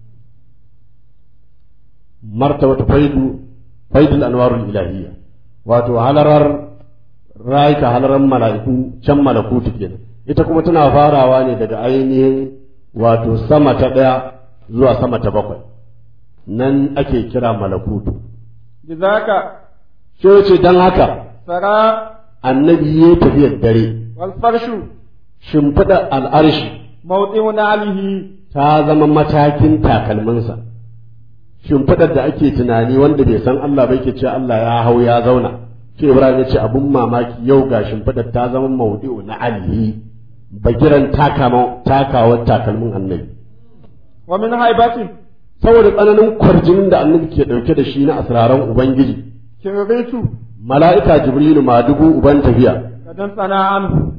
Speaker 5: martabatu faidu faidul anwarul ilahiyyah wato halarar rayuka halaran mala'iku can malakutu kenan ita kuma tana farawa ne daga ainihin wato sama ta ɗaya zuwa sama ta bakwai nan ake kira malakutu
Speaker 4: بذاك
Speaker 5: sai ce don haka
Speaker 4: سرى
Speaker 5: annabi ya tafiyar dare
Speaker 4: والفرش
Speaker 5: shimfiɗa al'arshi
Speaker 4: موضع نعله
Speaker 5: ta zama matakin takalminsa shimfiɗar da ake tunani wanda bai san Allah bai ke ce Allah ya hau ya zauna ce Ibrahim ya ce abun mamaki yau ga shimfiɗar ta zama maudi'u na alihi bagiran takawar takalmin annabi
Speaker 4: ومن هيبته
Speaker 5: saboda tsananin kwarjinin da annabi ke ɗauke da shi na asraran ubangiji
Speaker 4: كريت
Speaker 5: mala'ika jibrilu madugu uban tafiya
Speaker 4: قد صنع عنه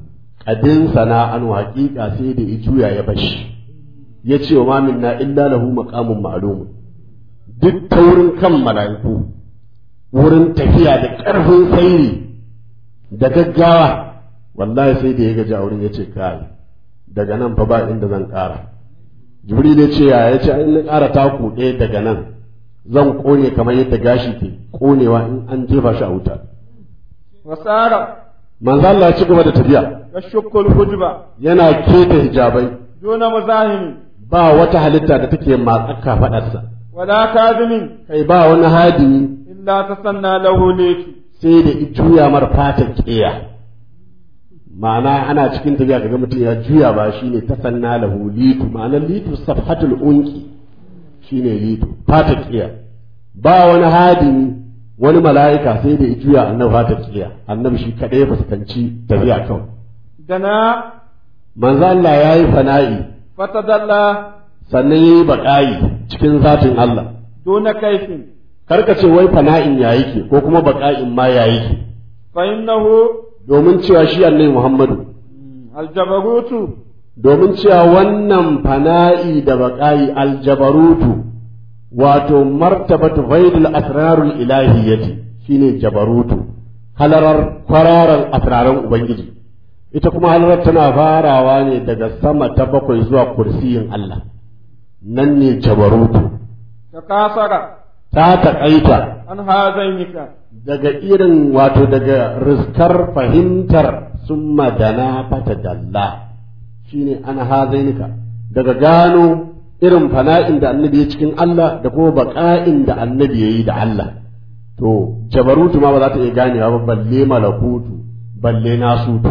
Speaker 5: abin sana'an haƙiƙa sai da ya juya ya bashi ya ce wa ma minna illa lahu maqamun ma'lum duk taurin kan mala'iku wurin tafiya da ƙarfin sairi da gaggawa wallahi sai da ya gaji a wurin ya ce kai daga nan fa ba inda zan ƙara jibril ya ce ya ya ce in na ƙara taku ɗaya daga nan zan ƙone kamar yadda gashi ke ƙonewa in an jefa shi a wuta
Speaker 4: wasara
Speaker 5: manzo Allah ya ci gaba da tafiya
Speaker 4: yashukul hujba
Speaker 5: yana keta hijabai
Speaker 4: duna muzahimi
Speaker 5: ba wata halitta da take matsaka faɗarsa
Speaker 4: wala kadimin
Speaker 5: kai ba wani hadimi
Speaker 4: illa tasanna lahu laki
Speaker 5: sai da juya mar fatan ƙiya ma'ana ana cikin tafiya kaga mutum ya juya ba shine tasanna lahu litu ma'anar litu safhatul unki shine litu fatan ƙiya ba wani hadimi wani mala'ika sai da juya annabi fatan ƙiya annabi shi kadai ya fuskanci tafiya kawai
Speaker 4: dana
Speaker 5: manzo Allah yayi fana'i
Speaker 4: fatadalla
Speaker 5: sannan yayi baƙayi cikin zatin Allah
Speaker 4: duna kaifin
Speaker 5: karka ce wai fana'in ya yake ko kuma baƙa'in ma ya yake
Speaker 4: fa innahu
Speaker 5: domin cewa shi annabi Muhammadu
Speaker 4: aljabarutu
Speaker 5: domin cewa wannan fana'i da baƙa'i aljabarutu wato martabatu ghaidul asrarul ilahiyyati shine jabarutu halarar kwararan asraran ubangiji ita kuma halarar tana farawa ne daga sama ta bakwai zuwa kursiyin Allah nan ne jabarutu
Speaker 4: ta kasara
Speaker 5: ta taƙaita
Speaker 4: an hazainika
Speaker 5: daga irin wato daga riskar fahimtar sun madana fata dalla shine an hazainika daga gano irin fana'in da annabi ya cikin Allah da kuma baƙa'in da annabi ya yi da Allah to jabarutu ma ba za ta iya ganewa ba balle malakutu balle nasutu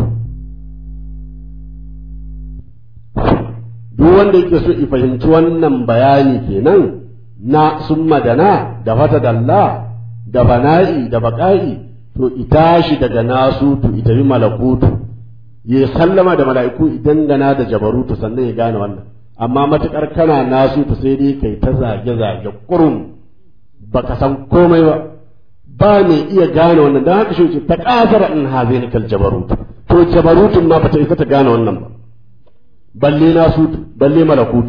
Speaker 5: duk wanda yake so i fahimci wannan bayani kenan na sun madana da fata dalla da bana'i da baƙa'i to ita shi daga nasutu ita bi malakutu ya sallama da mala'iku idan gana da jabarutu sannan ya gane wannan amma matuƙar kana nasutu sai dai kai ta zage-zage kurum baka san komai ba ba mai iya gane wannan don haka shi ta ƙasara in hazinikal jabarutu to jabarutun ma bata isa ta gane wannan ba balle nasutu balle malakutu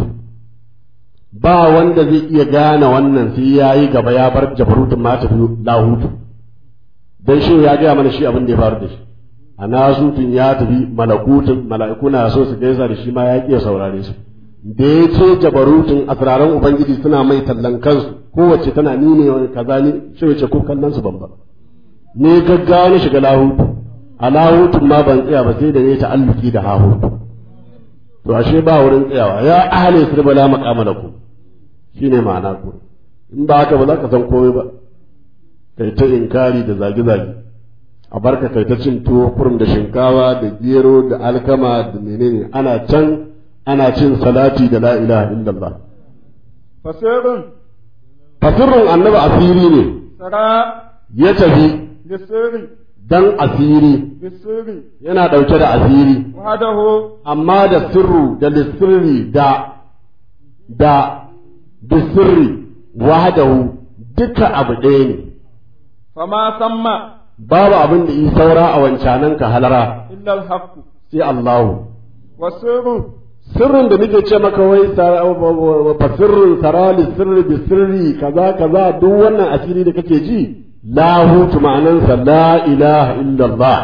Speaker 5: ba wanda zai iya gane wannan sai ya yi gaba ya bar jabarutun ma tafi lahutu dan shi ya gaya mana shi abin da ya faru da shi a nasutun ya tafi malakutun mala'iku na so su gaisa da shi ma ya ƙi saurare su da ya ce jabarutun asraran ubangiji suna mai tallan kansu kowace tana ni ne wani kaza ni shi wace ko kallon su ban ba ne gaggawa na shiga lahutu a lahutun ma ban tsaya ba sai da ne ta'alluki da hahutu to ashe ba wurin tsayawa ya ahli sirba la maqama lakum shine ma'ana ku in ba haka ba za ka san komai ba kai ta inkari da zagi zagi a barka kai ta cin tuwo kurum da shinkawa da gero da alkama da menene ana can ana cin salati da la ilaha illallah
Speaker 4: fasirun
Speaker 5: fasirun annabi asiri ne
Speaker 4: sara
Speaker 5: ya tafi
Speaker 4: bisiri
Speaker 5: dan asiri
Speaker 4: bisiri
Speaker 5: yana dauke da asiri
Speaker 4: wahdahu
Speaker 5: amma da sirru da lisirri da da bisirri wahdahu duka abu ɗaya ne
Speaker 4: fama samma
Speaker 5: babu abin da yi saura a wancanan ka halara
Speaker 4: illa alhaq
Speaker 5: sai Allahu
Speaker 4: wasiru
Speaker 5: sirrin da nake ce maka wai fa sirrin sarali sirri bi sirri kaza kaza duk wannan asiri da kake ji lahutu ma'anansa la ilaha illallah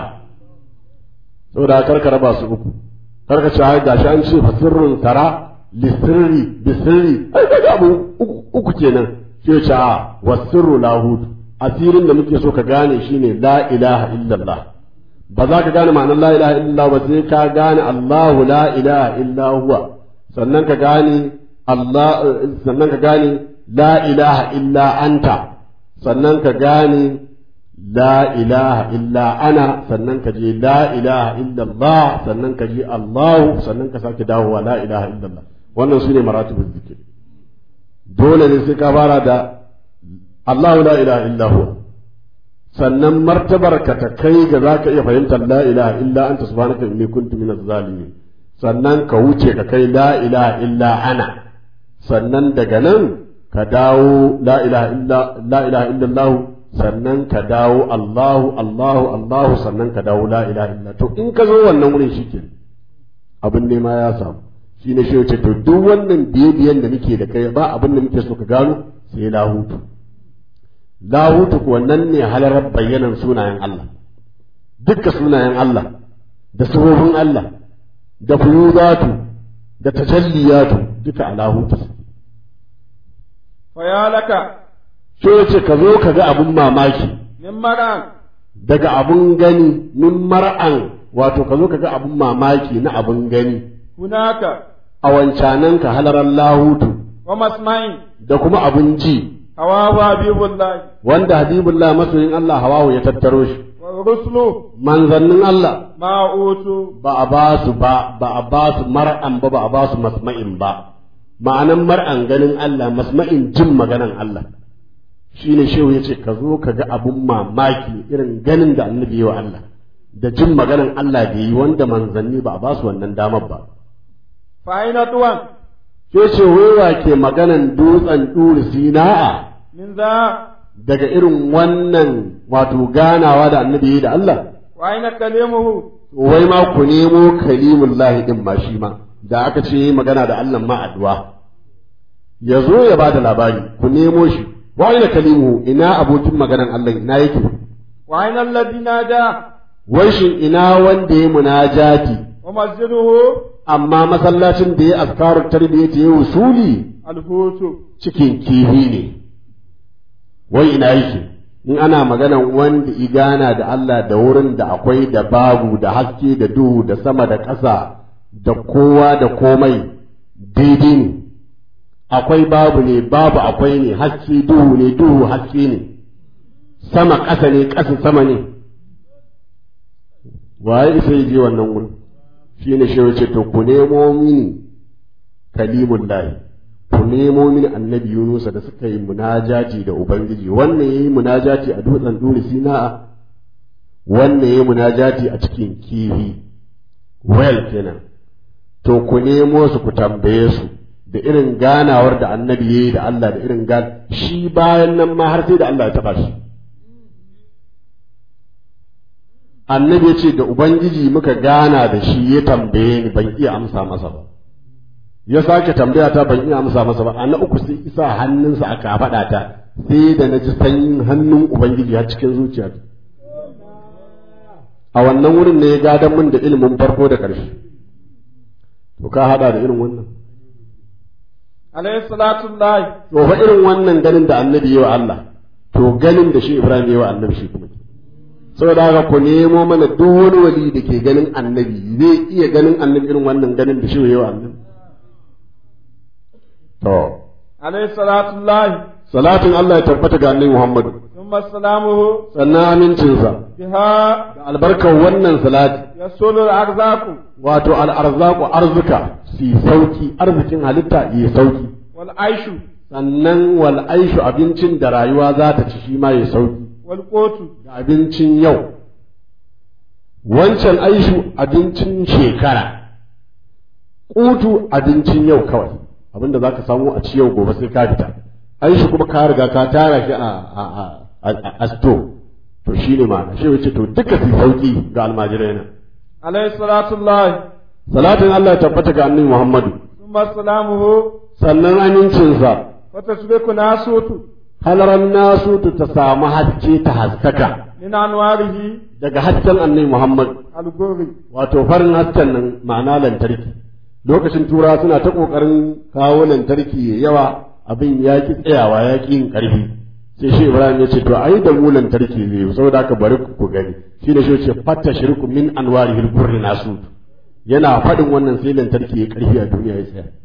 Speaker 5: saboda karka raba su uku karka ce ai gashi an ce fa sirrin sara li sirri bi sirri ai kaga abu uku kenan sai ce a wasirru lahutu asirin da muke so ka gane shine la ilaha illallah ba za ka gane ma'anar la ilaha illallah ba sai ka gane Allahu la ilaha illa huwa sannan ka gane Allah sannan ka gane la ilaha illa anta sannan ka gane la ilaha illa ana sannan ka je la ilaha illallah sannan ka je Allahu sannan ka sake dawowa la ilaha illallah wannan sune maratibul zikr dole ne sai ka fara da Allahu la ilaha illa huwa sannan martabar ka ta kai ga za ka iya fahimtar la ilaha illa anta subhanaka inni kuntu minaz zalimin sannan ka wuce ka kai la ilaha illa ana sannan daga nan ka dawo la ilaha illa la ilaha illallah sannan ka dawo Allahu Allahu Allahu sannan ka dawo la ilaha illa to in ka zo wannan wurin shikenan abin ne ma ya samu shi ne shi ce to duk wannan biye biyen da muke da kai ba abin da muke so ka gano sai lahutu lahutu ko wannan ne halarar bayyanan sunayen Allah dukkan sunayen Allah da sifofin Allah da fuyudatu da tajalliyatu duka a lahutu
Speaker 4: fa ya laka
Speaker 5: so yace ka zo ka ga abun mamaki
Speaker 4: min mar'an
Speaker 5: daga abun gani min mar'an wato ka zo ka ga abun mamaki na abun gani
Speaker 4: hunaka
Speaker 5: a wancanan ka halaran lahutu
Speaker 4: wa masma'in
Speaker 5: da kuma abun ji
Speaker 4: hawa habibullah
Speaker 5: wanda habibullah masoyin Allah hawawu ya tattaro shi
Speaker 4: wa rusulu
Speaker 5: manzannin Allah
Speaker 4: ma utu
Speaker 5: ba a ba su ba ba a ba su mar'an ba ba a ba su masma'in ba ma'anan mar'an ganin Allah masma'in jin maganan Allah shine shehu yace ka zo ka ga abun mamaki irin ganin da annabi ya wa Allah da jin maganan Allah da yi wanda manzanni ba a ba su wannan damar ba
Speaker 4: fa aina tuwan
Speaker 5: sai ce waiwa ke maganan dutsen duri sina'a
Speaker 4: min za
Speaker 5: daga irin wannan wato ganawa da annabi ya yi da Allah
Speaker 4: wa aina kalimuhu
Speaker 5: wai ma ku nemo kalimullahi din ma shi ma da aka ce magana da Allah ma addu'a ya zo ya bada labari ku nemo shi wa aina kalimuhu ina abokin maganan Allah ina yake
Speaker 4: wa aina alladhi nada
Speaker 5: wai shin ina wanda ya munajati
Speaker 4: wa masjiduhu
Speaker 5: amma masallacin da ya azkarut tarbiyyati ya usuli
Speaker 4: alhutu
Speaker 5: cikin kifi ne wai ina yake in ana maganan wanda igana da Allah da wurin da akwai da babu da haske da duhu da sama da ƙasa da kowa da komai daidai ne akwai babu ne babu akwai ne haske duhu ne duhu haske ne sama ƙasa ne ƙasa sama ne waye isa je wannan wurin shi ne shi wace to ku nemo mini kalimullahi ku nemo mini annabi Yunusa da suka yi munajati da Ubangiji wannan yayi munajati a dutsen Duri Sina'a wannan yayi munajati a cikin kifi well kenan to ku nemo su ku tambaye su da irin ganawar da annabi yayi da Allah da irin gan shi bayan nan ma har sai da Allah ya taba shi annabi ya ce da Ubangiji muka gana da shi ya tambaye ni ban iya amsa masa ba ya sake tambaya ta ban iya amsa masa ba a na uku sai isa hannunsa aka faɗa ta sai da na ji sanyin hannun Ubangiji har cikin zuciya a wannan wurin ne ya gadan min da ilimin farko da ƙarshe to ka hada da irin wannan
Speaker 4: alayhi salatu lahi
Speaker 5: to fa irin wannan ganin da annabi ya wa Allah to ganin da shi Ibrahim ya wa annabi shi kuma saboda haka ku nemo mana duk wani wali da ke ganin annabi zai iya ganin annabi irin wannan ganin da shi ya wa annabi to
Speaker 4: alayhi salatu lahi
Speaker 5: salatin Allah ya tabbata ga annabi Muhammad
Speaker 4: thumma salamuhu
Speaker 5: sannan amincinsa
Speaker 4: biha
Speaker 5: da albarkar wannan salati
Speaker 4: yasulul arzaqu
Speaker 5: wato al-arzaqu arzuka fi sauki arzikin halitta yi sauki
Speaker 4: wal aishu
Speaker 5: sannan wal aishu abincin da rayuwa za ta ci shi ma yi sauki
Speaker 4: wal qutu
Speaker 5: da abincin yau wancan aishu abincin shekara qutu abincin yau kawai abinda zaka samu a ci yau gobe sai ka fita aishu kuma ka riga ka tara shi a a a a sto to shine ma shi wace to duka fi sauki ga almajirai na
Speaker 4: alayhi salatu lahi
Speaker 5: salatin Allah ya tabbata ga annabi Muhammadu
Speaker 4: thumma salamuhu
Speaker 5: sannan amincinsa
Speaker 4: wa tasbiku nasutu
Speaker 5: halaran nasu ta samu haske ta haskaka
Speaker 4: min anwarihi
Speaker 5: daga hasken annabi Muhammad
Speaker 4: al-gurri
Speaker 5: wato farin hasken nan ma'ana lantarki lokacin tura suna ta kokarin kawo lantarki yawa abin ya ki tsayawa ya ki yin karfi sai shi Ibrahim ya ce to ai da mu lantarki zai saboda haka bari ku gani shi da shi ce fatta shirku min anwarihi al-gurri nasu yana faɗin wannan sai lantarki ya karfi a duniya ya tsaya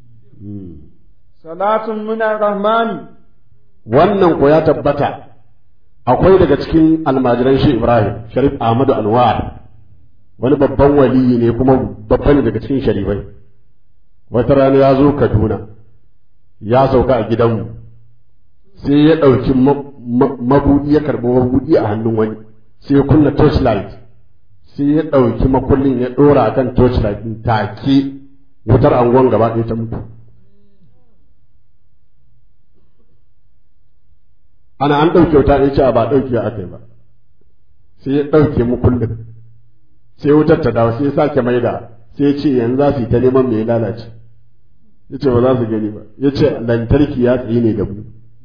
Speaker 4: salatun min ar-rahmani
Speaker 5: wannan ko ya tabbata akwai daga cikin almajiran shi Ibrahim Sharif Ahmadu Anwar wani babban waliyi ne kuma babban daga cikin sharifai wata rana ya zo Kaduna ya sauka a gidanmu sai ya ɗauki mabuɗi ya karɓi mabuɗi a hannun wani sai ya kunna torchlight sai ya ɗauki makullin ya ɗora akan torchlight ɗin take wutar angon gaba ɗaya ta mutu ana an ɗauke wuta ya ce a ba ɗauke aka yi ba sai ya ɗauke mu kullum sai wutar ta dawo sai ya sake maida sai ya ce yanzu za su yi ta neman mai lalace ya ce ba za su gani ba ya ce lantarki ya tsaye ne da mu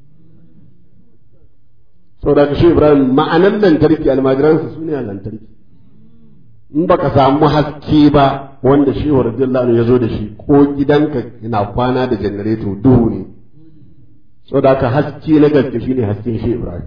Speaker 5: saboda ka shi Ibrahim ma'anar lantarki almajiransa su ne a lantarki in baka samu haske ba wanda shi wa radiyallahu anhu ya zo da shi ko gidanka yana kwana da janareto duhu ne saboda ka haske na gaske shine hasken shi Ibrahim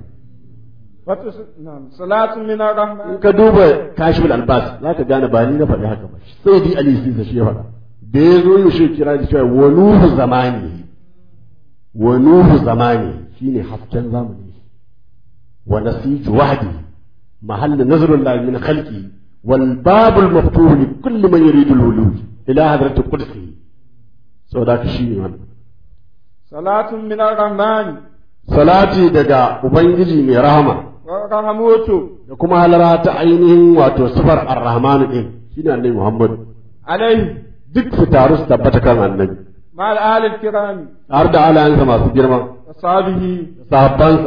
Speaker 4: salatu min ar-rahman
Speaker 5: in ka duba kashiful albas za ka gane ba ni na faɗi haka ba sai di ali sisa shi ya faɗa da ya zo yi shi kira da cewa wa nuhu zamani wa nuhu zamani shine hasken zamani wa nasiju wahdi mahall nazrullah min khalqi wal babul maftuh li kulli man yuridu al-wulud ila hadrati qudsi saboda ka shine wannan
Speaker 4: salatu min ar-rahman
Speaker 5: salati daga ubangiji mai rahama
Speaker 4: wa rahmatu
Speaker 5: da kuma halara ta ainihin wato sifar ar-rahman din shine annabi Muhammad
Speaker 4: alaihi
Speaker 5: duk su taru su tabbata kan annabi
Speaker 4: ma al-ali al-kiram
Speaker 5: har da alayansa masu girma
Speaker 4: ashabihi
Speaker 5: sahabbansa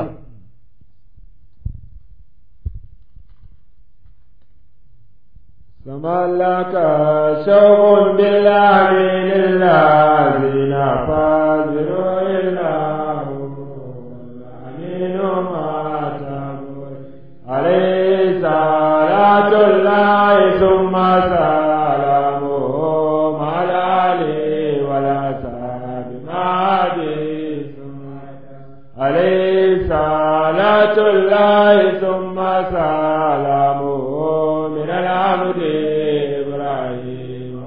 Speaker 6: كما لك شوق بالله للذين فاجروا الله الأمين ما تقول عليه صلاة الله ثم سلامه مع الآل ولا ساب ما عليه صلاة الله ثم سلامه من العبد إبراهيم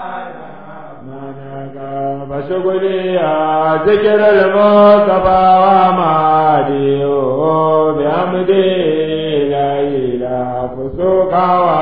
Speaker 6: فشكري ذكر المصطفى وماديه بحمده لا إله فسوق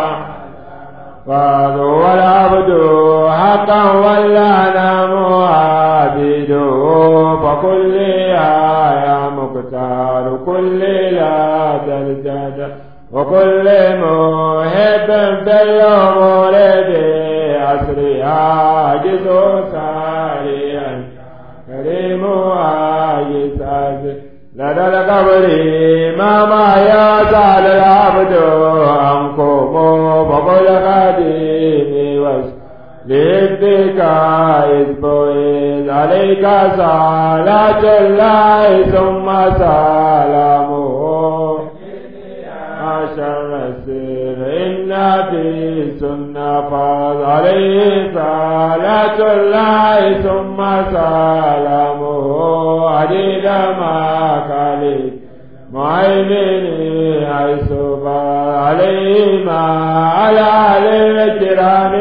Speaker 6: وهو العبد حقا ولا نام عابده فكل يا مختار كل لا تلجد وكل محب بالأمور بأسرها عاجز ساريا كريم عاجز لدى القبر ما ما يزال العبد عنكم فقل قديم وسلمتك إذ بوئذ عليك صلاة الله ثم سلامه شر السر إن في سنة فاض عليه صلاة الله ثم سلامه عديد ما كالي معيمني حيث فاض عليه ما على الكرام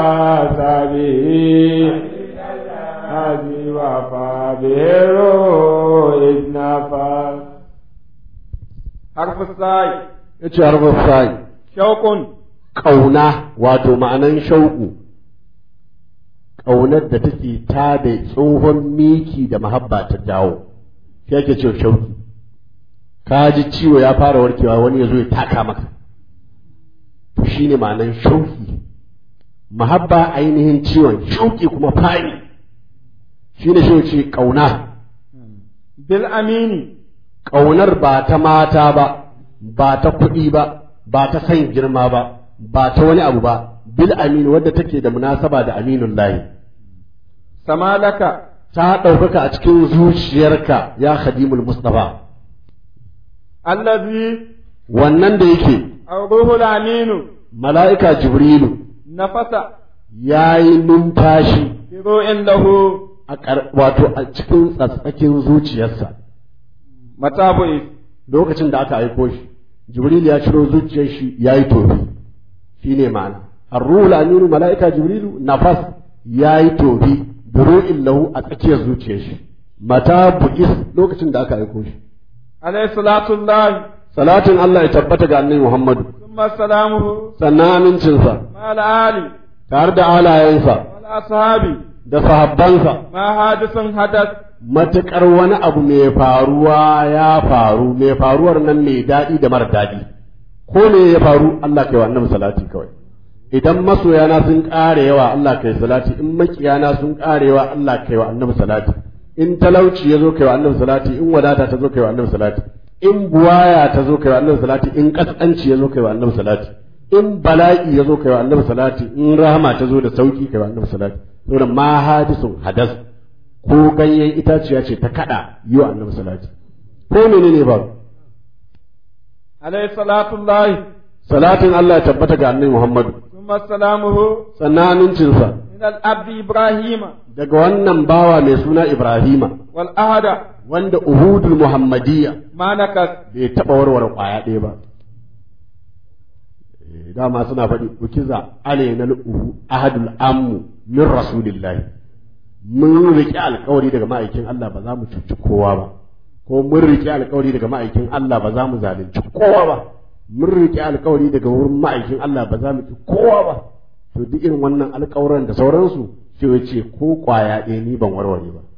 Speaker 6: وصحبه هذه وفى به الروح إذ نفى
Speaker 4: حرف الصاي
Speaker 5: ya ce harbar sa'i
Speaker 4: shauqun
Speaker 5: ƙauna wato ma'anan shauƙu ƙaunar da take ta da tsohon miki da mahabba ta dawo shi ake cewa shauƙi ka ji ciwo ya fara warkewa wani ya zo ya taka maka to shine ma'anan shauƙi mahabba ainihin ciwon shauƙi kuma fari shine shi ce ƙauna
Speaker 4: bil amini
Speaker 5: ƙaunar ba ta mata ba ba ta kuɗi ba ba ta san girma ba ba ta wani abu ba bil amin wadda take da munasaba da aminun lahi
Speaker 4: samalaka
Speaker 5: ta ɗaukaka a cikin zuciyarka ya khadimul mustafa
Speaker 4: allazi
Speaker 5: wannan da yake
Speaker 4: ruhul aminu
Speaker 5: mala'ika jibrilu
Speaker 4: nafasa
Speaker 5: yayi numfashi
Speaker 4: ru'in lahu
Speaker 5: a wato a cikin tsatsakin zuciyarsa
Speaker 4: matabu'i
Speaker 5: lokacin da aka aiko shi jibril ya ciro zuciyar shi yayi tobi shine ma'ana ar-ruhul aminu mala'ika jibrilu nafas yayi tobi biru'in lahu a tsakiyar zuciyar shi mata bu'is lokacin da aka aiko shi
Speaker 4: alayhi salatu llahi
Speaker 5: salatin Allah ya tabbata ga annabi Muhammadu
Speaker 4: thumma salamuhu
Speaker 5: sannan amincinsa
Speaker 4: ma'al ali
Speaker 5: tare da alayensa
Speaker 4: wal ashabi
Speaker 5: da sahabbansa
Speaker 4: ma hadisun hadas
Speaker 5: matuƙar wani abu mai faruwa ya faru mai faruwar nan mai daɗi da mara daɗi ko me ya faru Allah kai wa annabi salati kawai idan masoyana sun ƙare yawa Allah kai salati in makiyana sun ƙare yawa Allah kai wa annabi salati in talauci ya zo kai wa annabi salati in wadata ta zo kai wa annabi salati in buwaya ta zo kai wa annabi salati, in kaskanci ya zo kai wa annabi salati, in bala'i ya zo kai wa annabi salati, in rahama ta zo da sauki kai wa annabi salati. Saboda ma hadisun hadas ko ganyen itaciya ce ta kada yi wa annabi salati, ko menene ba.
Speaker 4: alayhi salatullahi,
Speaker 5: Salatin Allah ya tabbata ga annabi Muhammadu,
Speaker 4: thumma salamuhu
Speaker 5: sannan amincinsa
Speaker 4: min al-abdi Ibrahima
Speaker 5: daga wannan bawa mai suna Ibrahima,
Speaker 4: wal ahada
Speaker 5: wanda uhudul muhammadiyya
Speaker 4: ma nakas
Speaker 5: bai taɓa warware ƙwaya ɗaya ba. Eh, dama suna faɗi ukiza alainal uhu ahadul ammu min rasulillahi, mun riƙe alƙawari daga ma'aikin Allah ba za mu cuci kowa ba, ko mun riƙe alƙawari daga ma'aikin Allah ba za mu zalunci kowa ba, mun riƙe alƙawari daga wurin ma'aikin Allah ba za mu ci kowa ba. To duk irin wannan alƙawuran da sauransu sai ce ko ƙwaya ɗaya ni ban warware ba,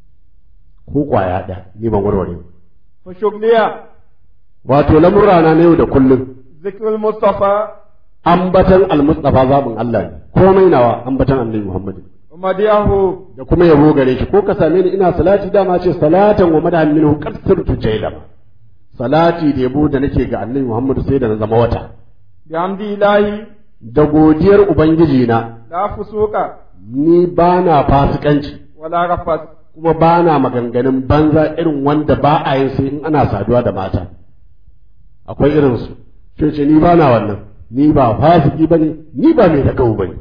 Speaker 5: ko ƙwaya ɗaya ni ban warware ba.
Speaker 4: fa shughliya
Speaker 5: Wato lamurrana na yau da kullum
Speaker 4: zikrul mustafa
Speaker 5: ambatan al-Mustafa zaɓin Allah ne, komai nawa ambatan Annabi Muhammad
Speaker 4: wa madiyahu
Speaker 5: da kuma yabo gare shi. Ko ka same ni ina salati, dama ce salatan wa madahan minhu qad sirtu jailama, salati da yabo da nake ga Annabi Muhammad sai da na zama wata.
Speaker 4: bi hamdi ilahi
Speaker 5: Da godiyar Ubangiji na
Speaker 4: la fusuka
Speaker 5: ni bana fasikanci
Speaker 4: wala rafas
Speaker 5: kuma bana maganganun banza irin wanda ba a yin sai in ana saduwa da mata. Akwai irinsu, sai ce ni bana wannan, ni ba fasiki bane, ni ba mai takau bane.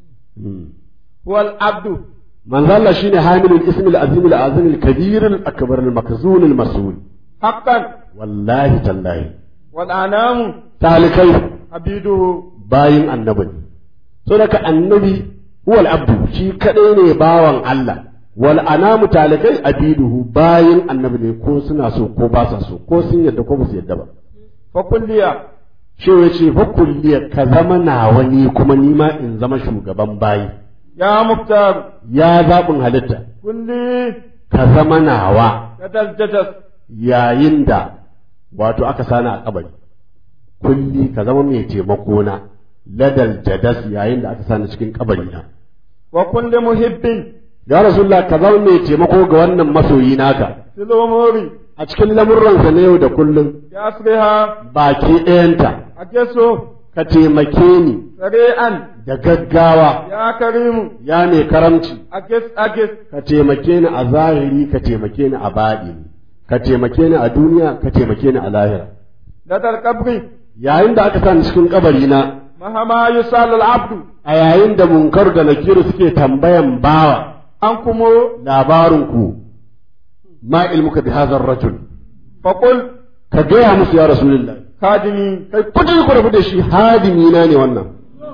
Speaker 4: wal abdu
Speaker 5: manzo Allah shine hamilul ismil azimil azimil kabirul akbarul makzunul masul.
Speaker 4: haqqan
Speaker 5: Wallahi tallahi
Speaker 4: wal anamu
Speaker 5: talikai
Speaker 4: abiduhu
Speaker 5: bayin annabi ne. So daga annabi huwal abdu shi kadai ne bawan Allah, wal anamu talikai abiduhu bayin annabi ne, ko suna so ko ba sa so, ko sun yadda ko ba su yadda ba.
Speaker 4: fa kulliya
Speaker 5: Shi ya ce fa kulliya ka zama nawa ni kuma ni ma in zama shugaban bayi.
Speaker 4: ya muktar
Speaker 5: Ya zaɓin halitta
Speaker 4: kulli
Speaker 5: ka zama nawa
Speaker 4: kadal jadas
Speaker 5: yayin da wato aka sani a kabari. Kulli ka zama mai taimako na ladal jadas yayin da aka sani cikin kabari na.
Speaker 4: wa kulli muhibbin
Speaker 5: Ya Rasulullah ka zama mai taimako ga wannan masoyi naka
Speaker 4: fil umuri
Speaker 5: a cikin lamurransa na yau da kullum
Speaker 4: ya asriha
Speaker 5: baki ɗayanta.
Speaker 4: akeso
Speaker 5: Ka taimake ni
Speaker 4: sari'an
Speaker 5: da gaggawa
Speaker 4: ya karimu
Speaker 5: ya mai karamci.
Speaker 4: akes akes
Speaker 5: Ka taimake ni a zahiri, ka taimake ni a baɗini, ka taimake ni a duniya, ka taimake ni a lahira.
Speaker 4: ladal qabri
Speaker 5: Yayin da aka sani cikin kabari na,
Speaker 4: mahama yusalul abdu
Speaker 5: a yayin da munkar da nakiru suke tambayan bawa
Speaker 4: an kumo
Speaker 5: labarinku, ma ilmuka bi hadha rajul,
Speaker 4: faqul
Speaker 5: ka gaya musu ya Rasulullah,
Speaker 4: kadimi
Speaker 5: kai kudin ku rabu da shi, hadimi na ne wannan.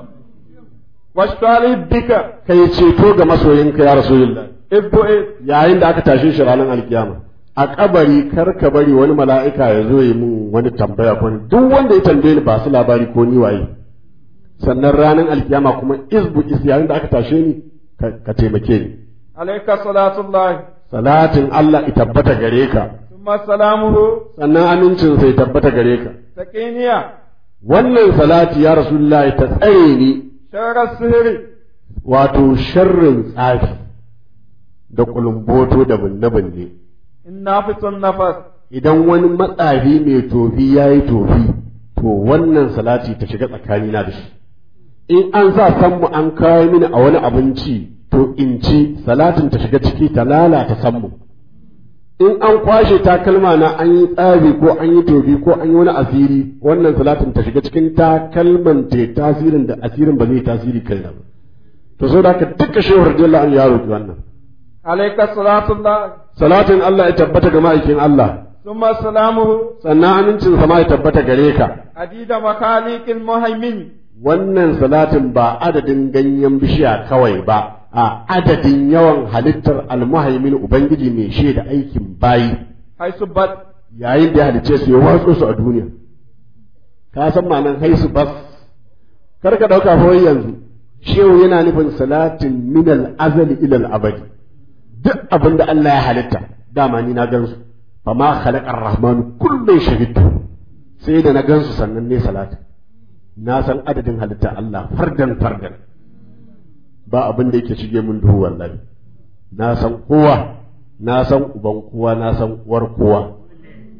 Speaker 4: washtali bika
Speaker 5: Kai ceto ga masoyinka ya Rasulullah.
Speaker 4: ibbu
Speaker 5: Yayin da aka tashe shi ranar alkiyama, a kabari kar ka bari wani mala'ika ya zo yi mun wani tambaya ko duk wanda ya tambaye ni ba su labari ko ni waye. Sannan ranar alkiyama kuma izbu is yayin da aka tashe ni ka taimake ni.
Speaker 4: alayka salatullah
Speaker 5: Salatin Allah ya tabbata gare ka,
Speaker 4: thumma salamuhu
Speaker 5: sannan amincin sai tabbata gare ka.
Speaker 4: taqiniya
Speaker 5: Wannan salati ya Rasulullahi ta tsare ni
Speaker 4: sharar sihiri
Speaker 5: wato sharrin tsafi da kulumboto da binne-binne.
Speaker 4: inna fitun nafas
Speaker 5: Idan wani matsafi mai tofi ya yi tofi, to wannan salati ta shiga tsakanina da shi. In an sa sammu an kawo mini a wani abinci, to in ci salatin ta shiga ciki ta lalata sammu. In an kwashe takalma na an yi tsabi ko an yi tofi ko an yi wani asiri, wannan salatin ta shiga cikin takalman ta tasirin da asirin ba zai tasiri kai na ba. To so da haka duka shehu radiyallahu anhu ya roki wannan.
Speaker 4: alayka salatullah
Speaker 5: Salatin Allah ya tabbata ga ma'aikin Allah,
Speaker 4: thumma salamuhu
Speaker 5: sannan amincin sama ya tabbata gare ka.
Speaker 4: adida makaliqil muhaimin
Speaker 5: Wannan salatin ba adadin ganyen bishiya kawai ba, a adadin yawan halittar almuhaimin Ubangiji mai shaida aikin bayi,
Speaker 4: haisu bad
Speaker 5: yayin da ya halicce su ya watso su a duniya. Ka san ma'anan haisu bas, kar ka ɗauka fa yanzu, shehu yana nufin salatin minal azali ilal abadi. Duk abin da Allah ya halitta, dama ni na gansu, fa ma khalaqar rahmanu kullum shahidtu, sai da na gansu sannan ne salatin. Na san adadin halitta Allah fardan fardan, ba abin da yake shige mun duhu wallahi. Na san kowa, na san uban kowa, na san uwar kowa.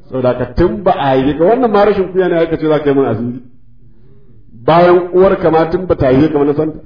Speaker 5: saboda ka tun ba a yi ga wannan ma rashin kuya ne aka ce za ka yi min asiri bayan uwar ka ma tun ba ta yi kamar na san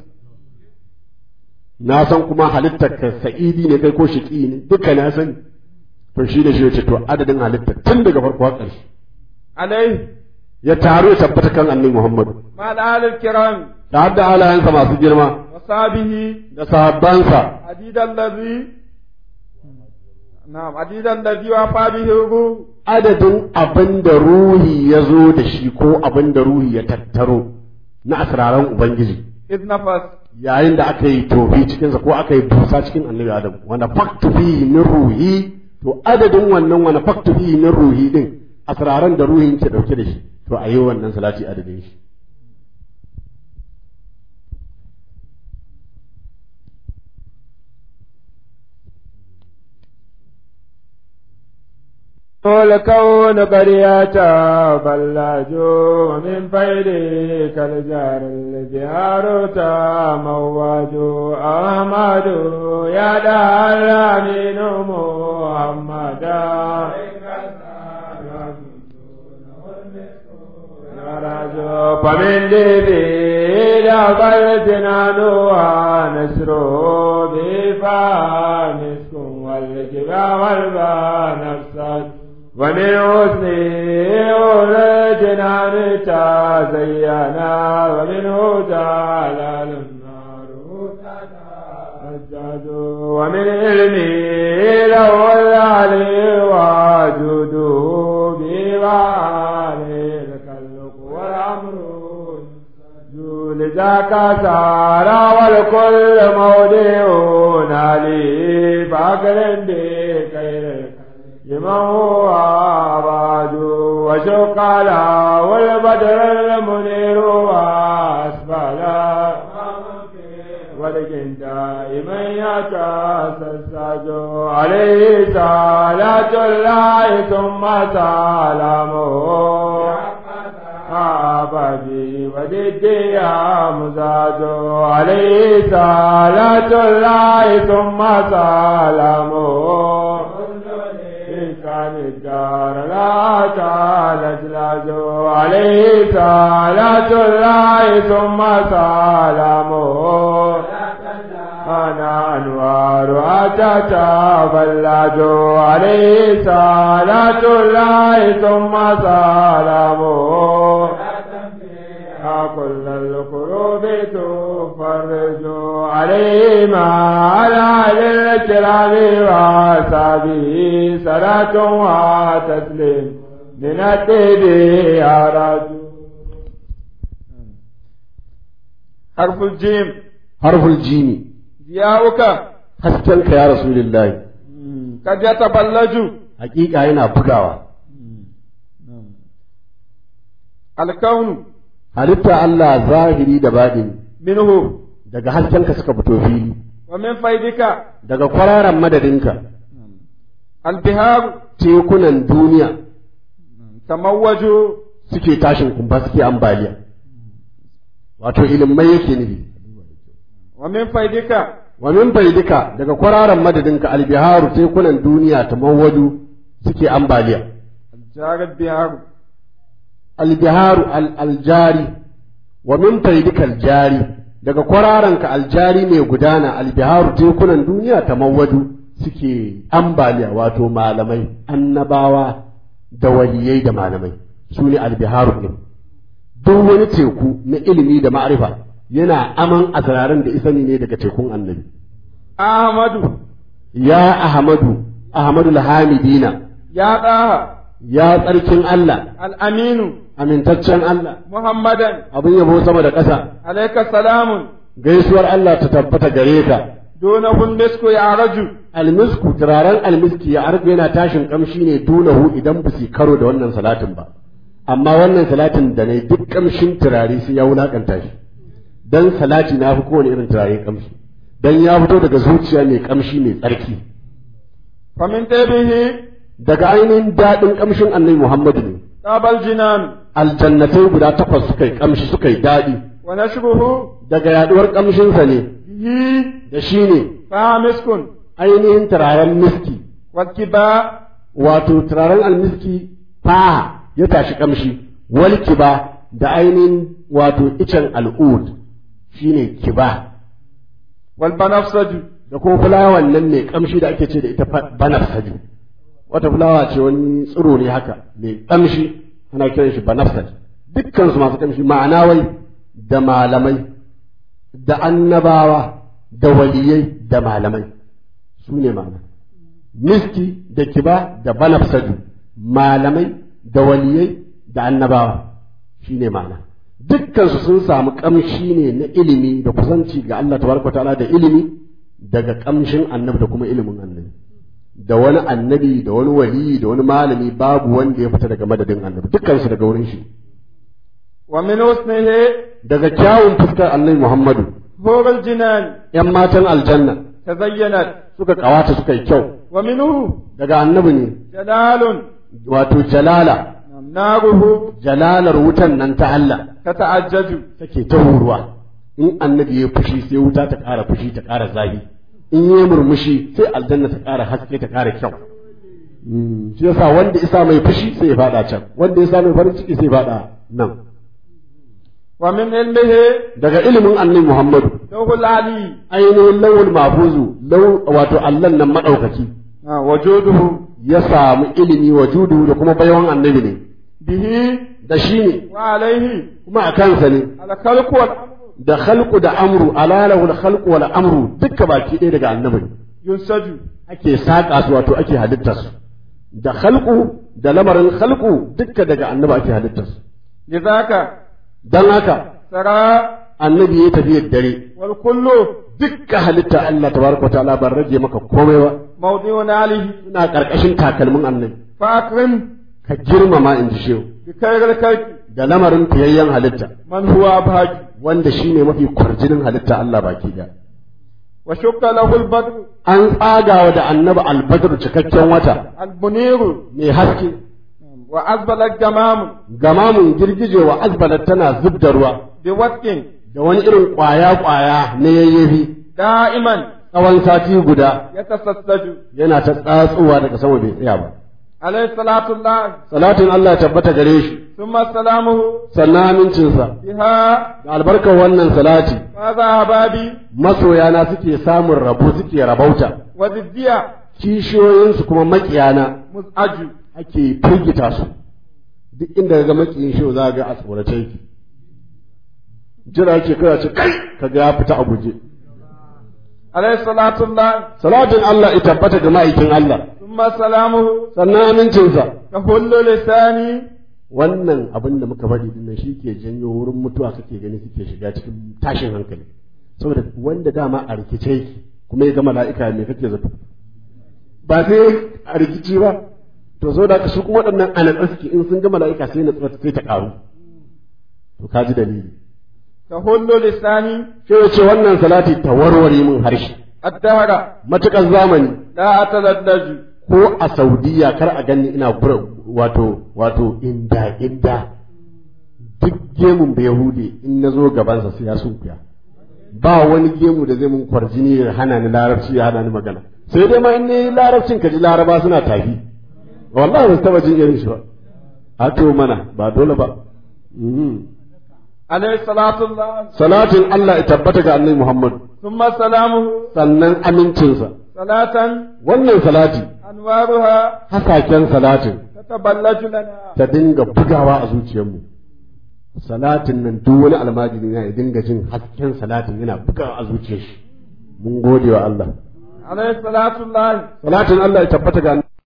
Speaker 5: na san kuma halittar ka sa'idi ne kai ko shiƙi ne duka na sani to shi da shi ya ce to adadin halittar tun daga farko har ƙarshe
Speaker 4: alai
Speaker 5: ya taru ya tabbata kan annabi Muhammad
Speaker 4: ma alal kiram
Speaker 5: da hadda halayensa masu girma
Speaker 4: wa sabihi
Speaker 5: da sahabbansa
Speaker 4: adidan ladhi na'am adidan ladhi wa fabihi ruhu
Speaker 5: adadin abin da ruhi ya zo da shi ko abin da ruhi ya tattaro na asraran ubangiji
Speaker 4: iz nafas
Speaker 5: yayin da aka yi tofi cikinsa ko aka yi busa cikin annabi adam wanda faktu fihi min ruhi to adadin wannan wanda faktu fihi min ruhi din asraran da ruhin ke dauke da shi to a yi wannan salati adadin shi
Speaker 6: الكون قريتا بلاجو من فيدك الجار الجار مواج أحمد يا دار أمين محمدا فمن لذي لقلتنا نوى نسرو بفانسكم والجبا والبا نفسك ومن حسنه ولجنا نتزينا ومنه تعالى النار تجد ومن علمه له العلي وجوده بوالي الخلق والامر لذاك سارا والكل موضع علي فاكر بخير لمن هو عباد وشق على والبدر المنير واسفلا ولكن دائما يتسلسل عليه صلاة الله ثم سلامه أبدي وددي يا مزاج عليه صلاة الله ثم سلامه كان الدار لا تعالج لاجو عليه صلاة الله ثم سلامه أنا أنوار أتتا بلاجو عليه صلاة الله ثم سلامه كل القلوب تفرج عليه ما على الكرام وصحبه صلاة وتسليم من التدي يا رجل حرف الجيم
Speaker 5: حرف الجيم
Speaker 6: ضياؤك
Speaker 5: haskenka ya rasulullahi
Speaker 6: قد يتبلج
Speaker 5: hakika yana bugawa
Speaker 6: الكون
Speaker 5: halitta Allah zahiri da baɗini
Speaker 6: منه
Speaker 5: daga haskenka suka fito fili
Speaker 6: ومن فيدك
Speaker 5: daga kwararan madadinka
Speaker 6: البهار
Speaker 5: tekunan duniya
Speaker 6: تموج
Speaker 5: suke tashin kumfa suke ambaliya wato ilimai yake nufi
Speaker 6: ومن فيدك
Speaker 5: wa min baidika daga kwararan madadinka albiharu tekunan duniya tamawwadu suke ambaliya
Speaker 6: الجار البهار
Speaker 5: albiharu aljari wa min baidika aljari daga kwararanka aljari mai gudana albiharu tekunan duniya tamawwadu suke ambaliya wato malamai annabawa da waliyai da malamai su ne albiharu ɗin duk wani teku na ilimi da ma'arifa yana aman asrarin da isani ne daga tekun annabi
Speaker 6: أحمد
Speaker 5: ya ahmadu ahmadu alhamidina
Speaker 6: يا طه
Speaker 5: ya tsarkin Allah
Speaker 6: الأمين
Speaker 5: amintaccen Allah
Speaker 6: محمدا
Speaker 5: abin yabo sama da ƙasa
Speaker 6: عليك السلام
Speaker 5: gaisuwar Allah ta tabbata gare ka
Speaker 6: دونه المسك يعرج
Speaker 5: almisku turaren almiski ya arga yana tashin kamshi ne dunahu idan ba su karo da wannan salatin ba amma wannan salatin da ne duk kamshin turare sai ya wulakanta shi dan salati na fi kowane irin turare kamshi dan ya fito daga zuciya mai kamshi mai tsarki
Speaker 6: فمن طيبه
Speaker 5: daga ainihin daɗin kamshin annabi Muhammadu ne
Speaker 6: طاب الجنان
Speaker 5: aljannatai guda takwas suka yi kamshi suka yi daɗi
Speaker 6: ونشبه
Speaker 5: daga yaduwar kamshinsa ne
Speaker 6: به
Speaker 5: da shi ne
Speaker 6: فمسك
Speaker 5: ainihin turaren miski
Speaker 6: والكباء
Speaker 5: wato turaren almiski faha ya tashi kamshi wal kiba da ainihin wato icen al'ud shine kiba
Speaker 6: wal banafsaju
Speaker 5: da kuma fulawan nan ne kamshi da ake ce da ita banafsaju wata fulawa ce wani tsiro ne haka mai kamshi ana kiran shi banafsaju dukkan su masu kamshi ma'ana wai da malamai da annabawa da waliyai da malamai su ne ma'ana miski da kiba da banafsaju malamai da waliyai da annabawa shi ne ma'ana dukkansu sun samu kamshi ne na ilimi da kusanci ga Allah tabaraka ta'ala da ilimi daga kamshin annabi da kuma ilimin annabi da wani annabi da wani wali da wani malami babu wanda ya fita daga madadin annabi dukkansu daga wurin shi
Speaker 6: wa min husnihi
Speaker 5: daga kyawun fuskar annabi Muhammadu
Speaker 6: hurul jinan
Speaker 5: yan matan aljanna
Speaker 6: tazayyanat
Speaker 5: suka kawata suka yi kyau
Speaker 6: wa minhu
Speaker 5: daga annabi ne
Speaker 6: jalalun
Speaker 5: wato jalala
Speaker 6: naruhu
Speaker 5: jalalar wutan nan ta Allah
Speaker 6: tata'ajjaju
Speaker 5: take ta huruwa in annabi ya fushi sai wuta ta ƙara fushi ta ƙara zafi in yi murmushi sai aljanna ta ƙara haske ta ƙara kyau shi yasa wanda isa mai fushi sai ya faɗa can wanda isa mai farin ciki sai ya faɗa nan
Speaker 6: wa min ilmihi
Speaker 5: daga ilimin annabi Muhammadu
Speaker 6: lawhul ali
Speaker 5: ainihin lawul mahfuzu law wato Allah nan madaukaki
Speaker 6: wajuduhu
Speaker 5: ya samu ilimi wajudu da kuma baiwan annabi ne
Speaker 6: bihi
Speaker 5: da shi ne
Speaker 6: wa alaihi
Speaker 5: kuma a kansa ne
Speaker 6: al khalqu wal
Speaker 5: da khalqu da amru alalahu da khalqu wal amru duka baki ɗaya daga annabi
Speaker 6: yunsaju
Speaker 5: ake saƙa su wato ake halitta su da khalqu da lamarin khalqu duka daga annabi ake halitta su
Speaker 6: lidhaka
Speaker 5: dan haka
Speaker 6: sara
Speaker 5: annabi ya tafi dare
Speaker 6: wal kullu
Speaker 5: dukkan halitta Allah tabaraka wa ta'ala ban rage maka komai ba
Speaker 6: mawdi'un alihi
Speaker 5: ina karkashin takalmin annabi
Speaker 6: fa akrim
Speaker 5: ka girmama in ji shehu
Speaker 6: bi khairil khalqi
Speaker 5: da lamarin fiyayyen halitta
Speaker 6: man huwa abhaj
Speaker 5: wanda shine mafi kwarjinin halitta Allah baki da
Speaker 6: wa shukka lahu al badr
Speaker 5: an tsagawa da annabi albadr cikakken wata
Speaker 6: al muniru
Speaker 5: mai haske
Speaker 6: wa azbala gamam
Speaker 5: gamamun girgije wa azbalat tana zubda ruwa
Speaker 6: bi watqin
Speaker 5: da wani irin kwaya kwaya na yayyafi
Speaker 6: da'iman
Speaker 5: tsawon sati guda
Speaker 6: yatasassaju
Speaker 5: yana ta tsatsuwa daga sama bai tsaya ba
Speaker 6: alayhi salatu allah
Speaker 5: salatin Allah ya tabbata gare shi
Speaker 6: thumma salamuhu
Speaker 5: sannan amincinsa
Speaker 6: biha
Speaker 5: da albarkar wannan salati
Speaker 6: madha hababi
Speaker 5: masoyana suke samun rabo suke rabauta
Speaker 6: wa ziddiya
Speaker 5: kishiyoyinsu kuma makiyana
Speaker 6: muzaju
Speaker 5: ake firgita su duk inda ga makiyin shi za ga a tsorace yake jira ake kira ce kai kaga ya fita a guje
Speaker 6: alayhi salatu allah
Speaker 5: salatin Allah ya tabbata ga ma'aikin Allah
Speaker 6: thumma salamuhu
Speaker 5: sannan amincinsa
Speaker 6: tahullu lisani
Speaker 5: wannan abin da muka faɗi dinnan shi ke janyo wurin mutuwa kake gani suke shiga cikin tashin hankali saboda wanda dama a rikice yake kuma ya ga mala'ika me kake zato ba sai a rikici ba to saboda haka su kuma waɗannan anatsa suke in sun ga mala'ika sai na tsara sai ta ƙaru to ka ji dalili
Speaker 6: tahullu lisani
Speaker 5: sai ya ce wannan salati ta warware min harshe
Speaker 6: addahara
Speaker 5: matuƙar zamani
Speaker 6: la ataladdaju
Speaker 5: ko a Saudiya kar a gani ina kura wato wato inda inda duk gemun da Yahudi in na zo gabansa sai ya sunkuya ba wani gemu da zai mun kwarjini ya hana ni larabci ya hana ni magana sai dai ma in ne larabcin ka ji laraba suna tafi wallahi ba su taba jin irin shi ba a to mana ba dole ba
Speaker 6: alayhi salatu allah
Speaker 5: salatin Allah ya tabbata ga annabi Muhammad
Speaker 6: thumma salamuhu
Speaker 5: sannan amincinsa
Speaker 6: salatan
Speaker 5: wannan salati
Speaker 6: anwaruha
Speaker 5: hasaken salatin
Speaker 6: tataballaju lana
Speaker 5: ta dinga bugawa a zuciyarmu salatin nan duk wani almajiri ya dinga jin hasken salatin yana bugawa a zuciyar shi mun gode wa Allah
Speaker 6: alayhi salatu allah
Speaker 5: salatin Allah ya tabbata ga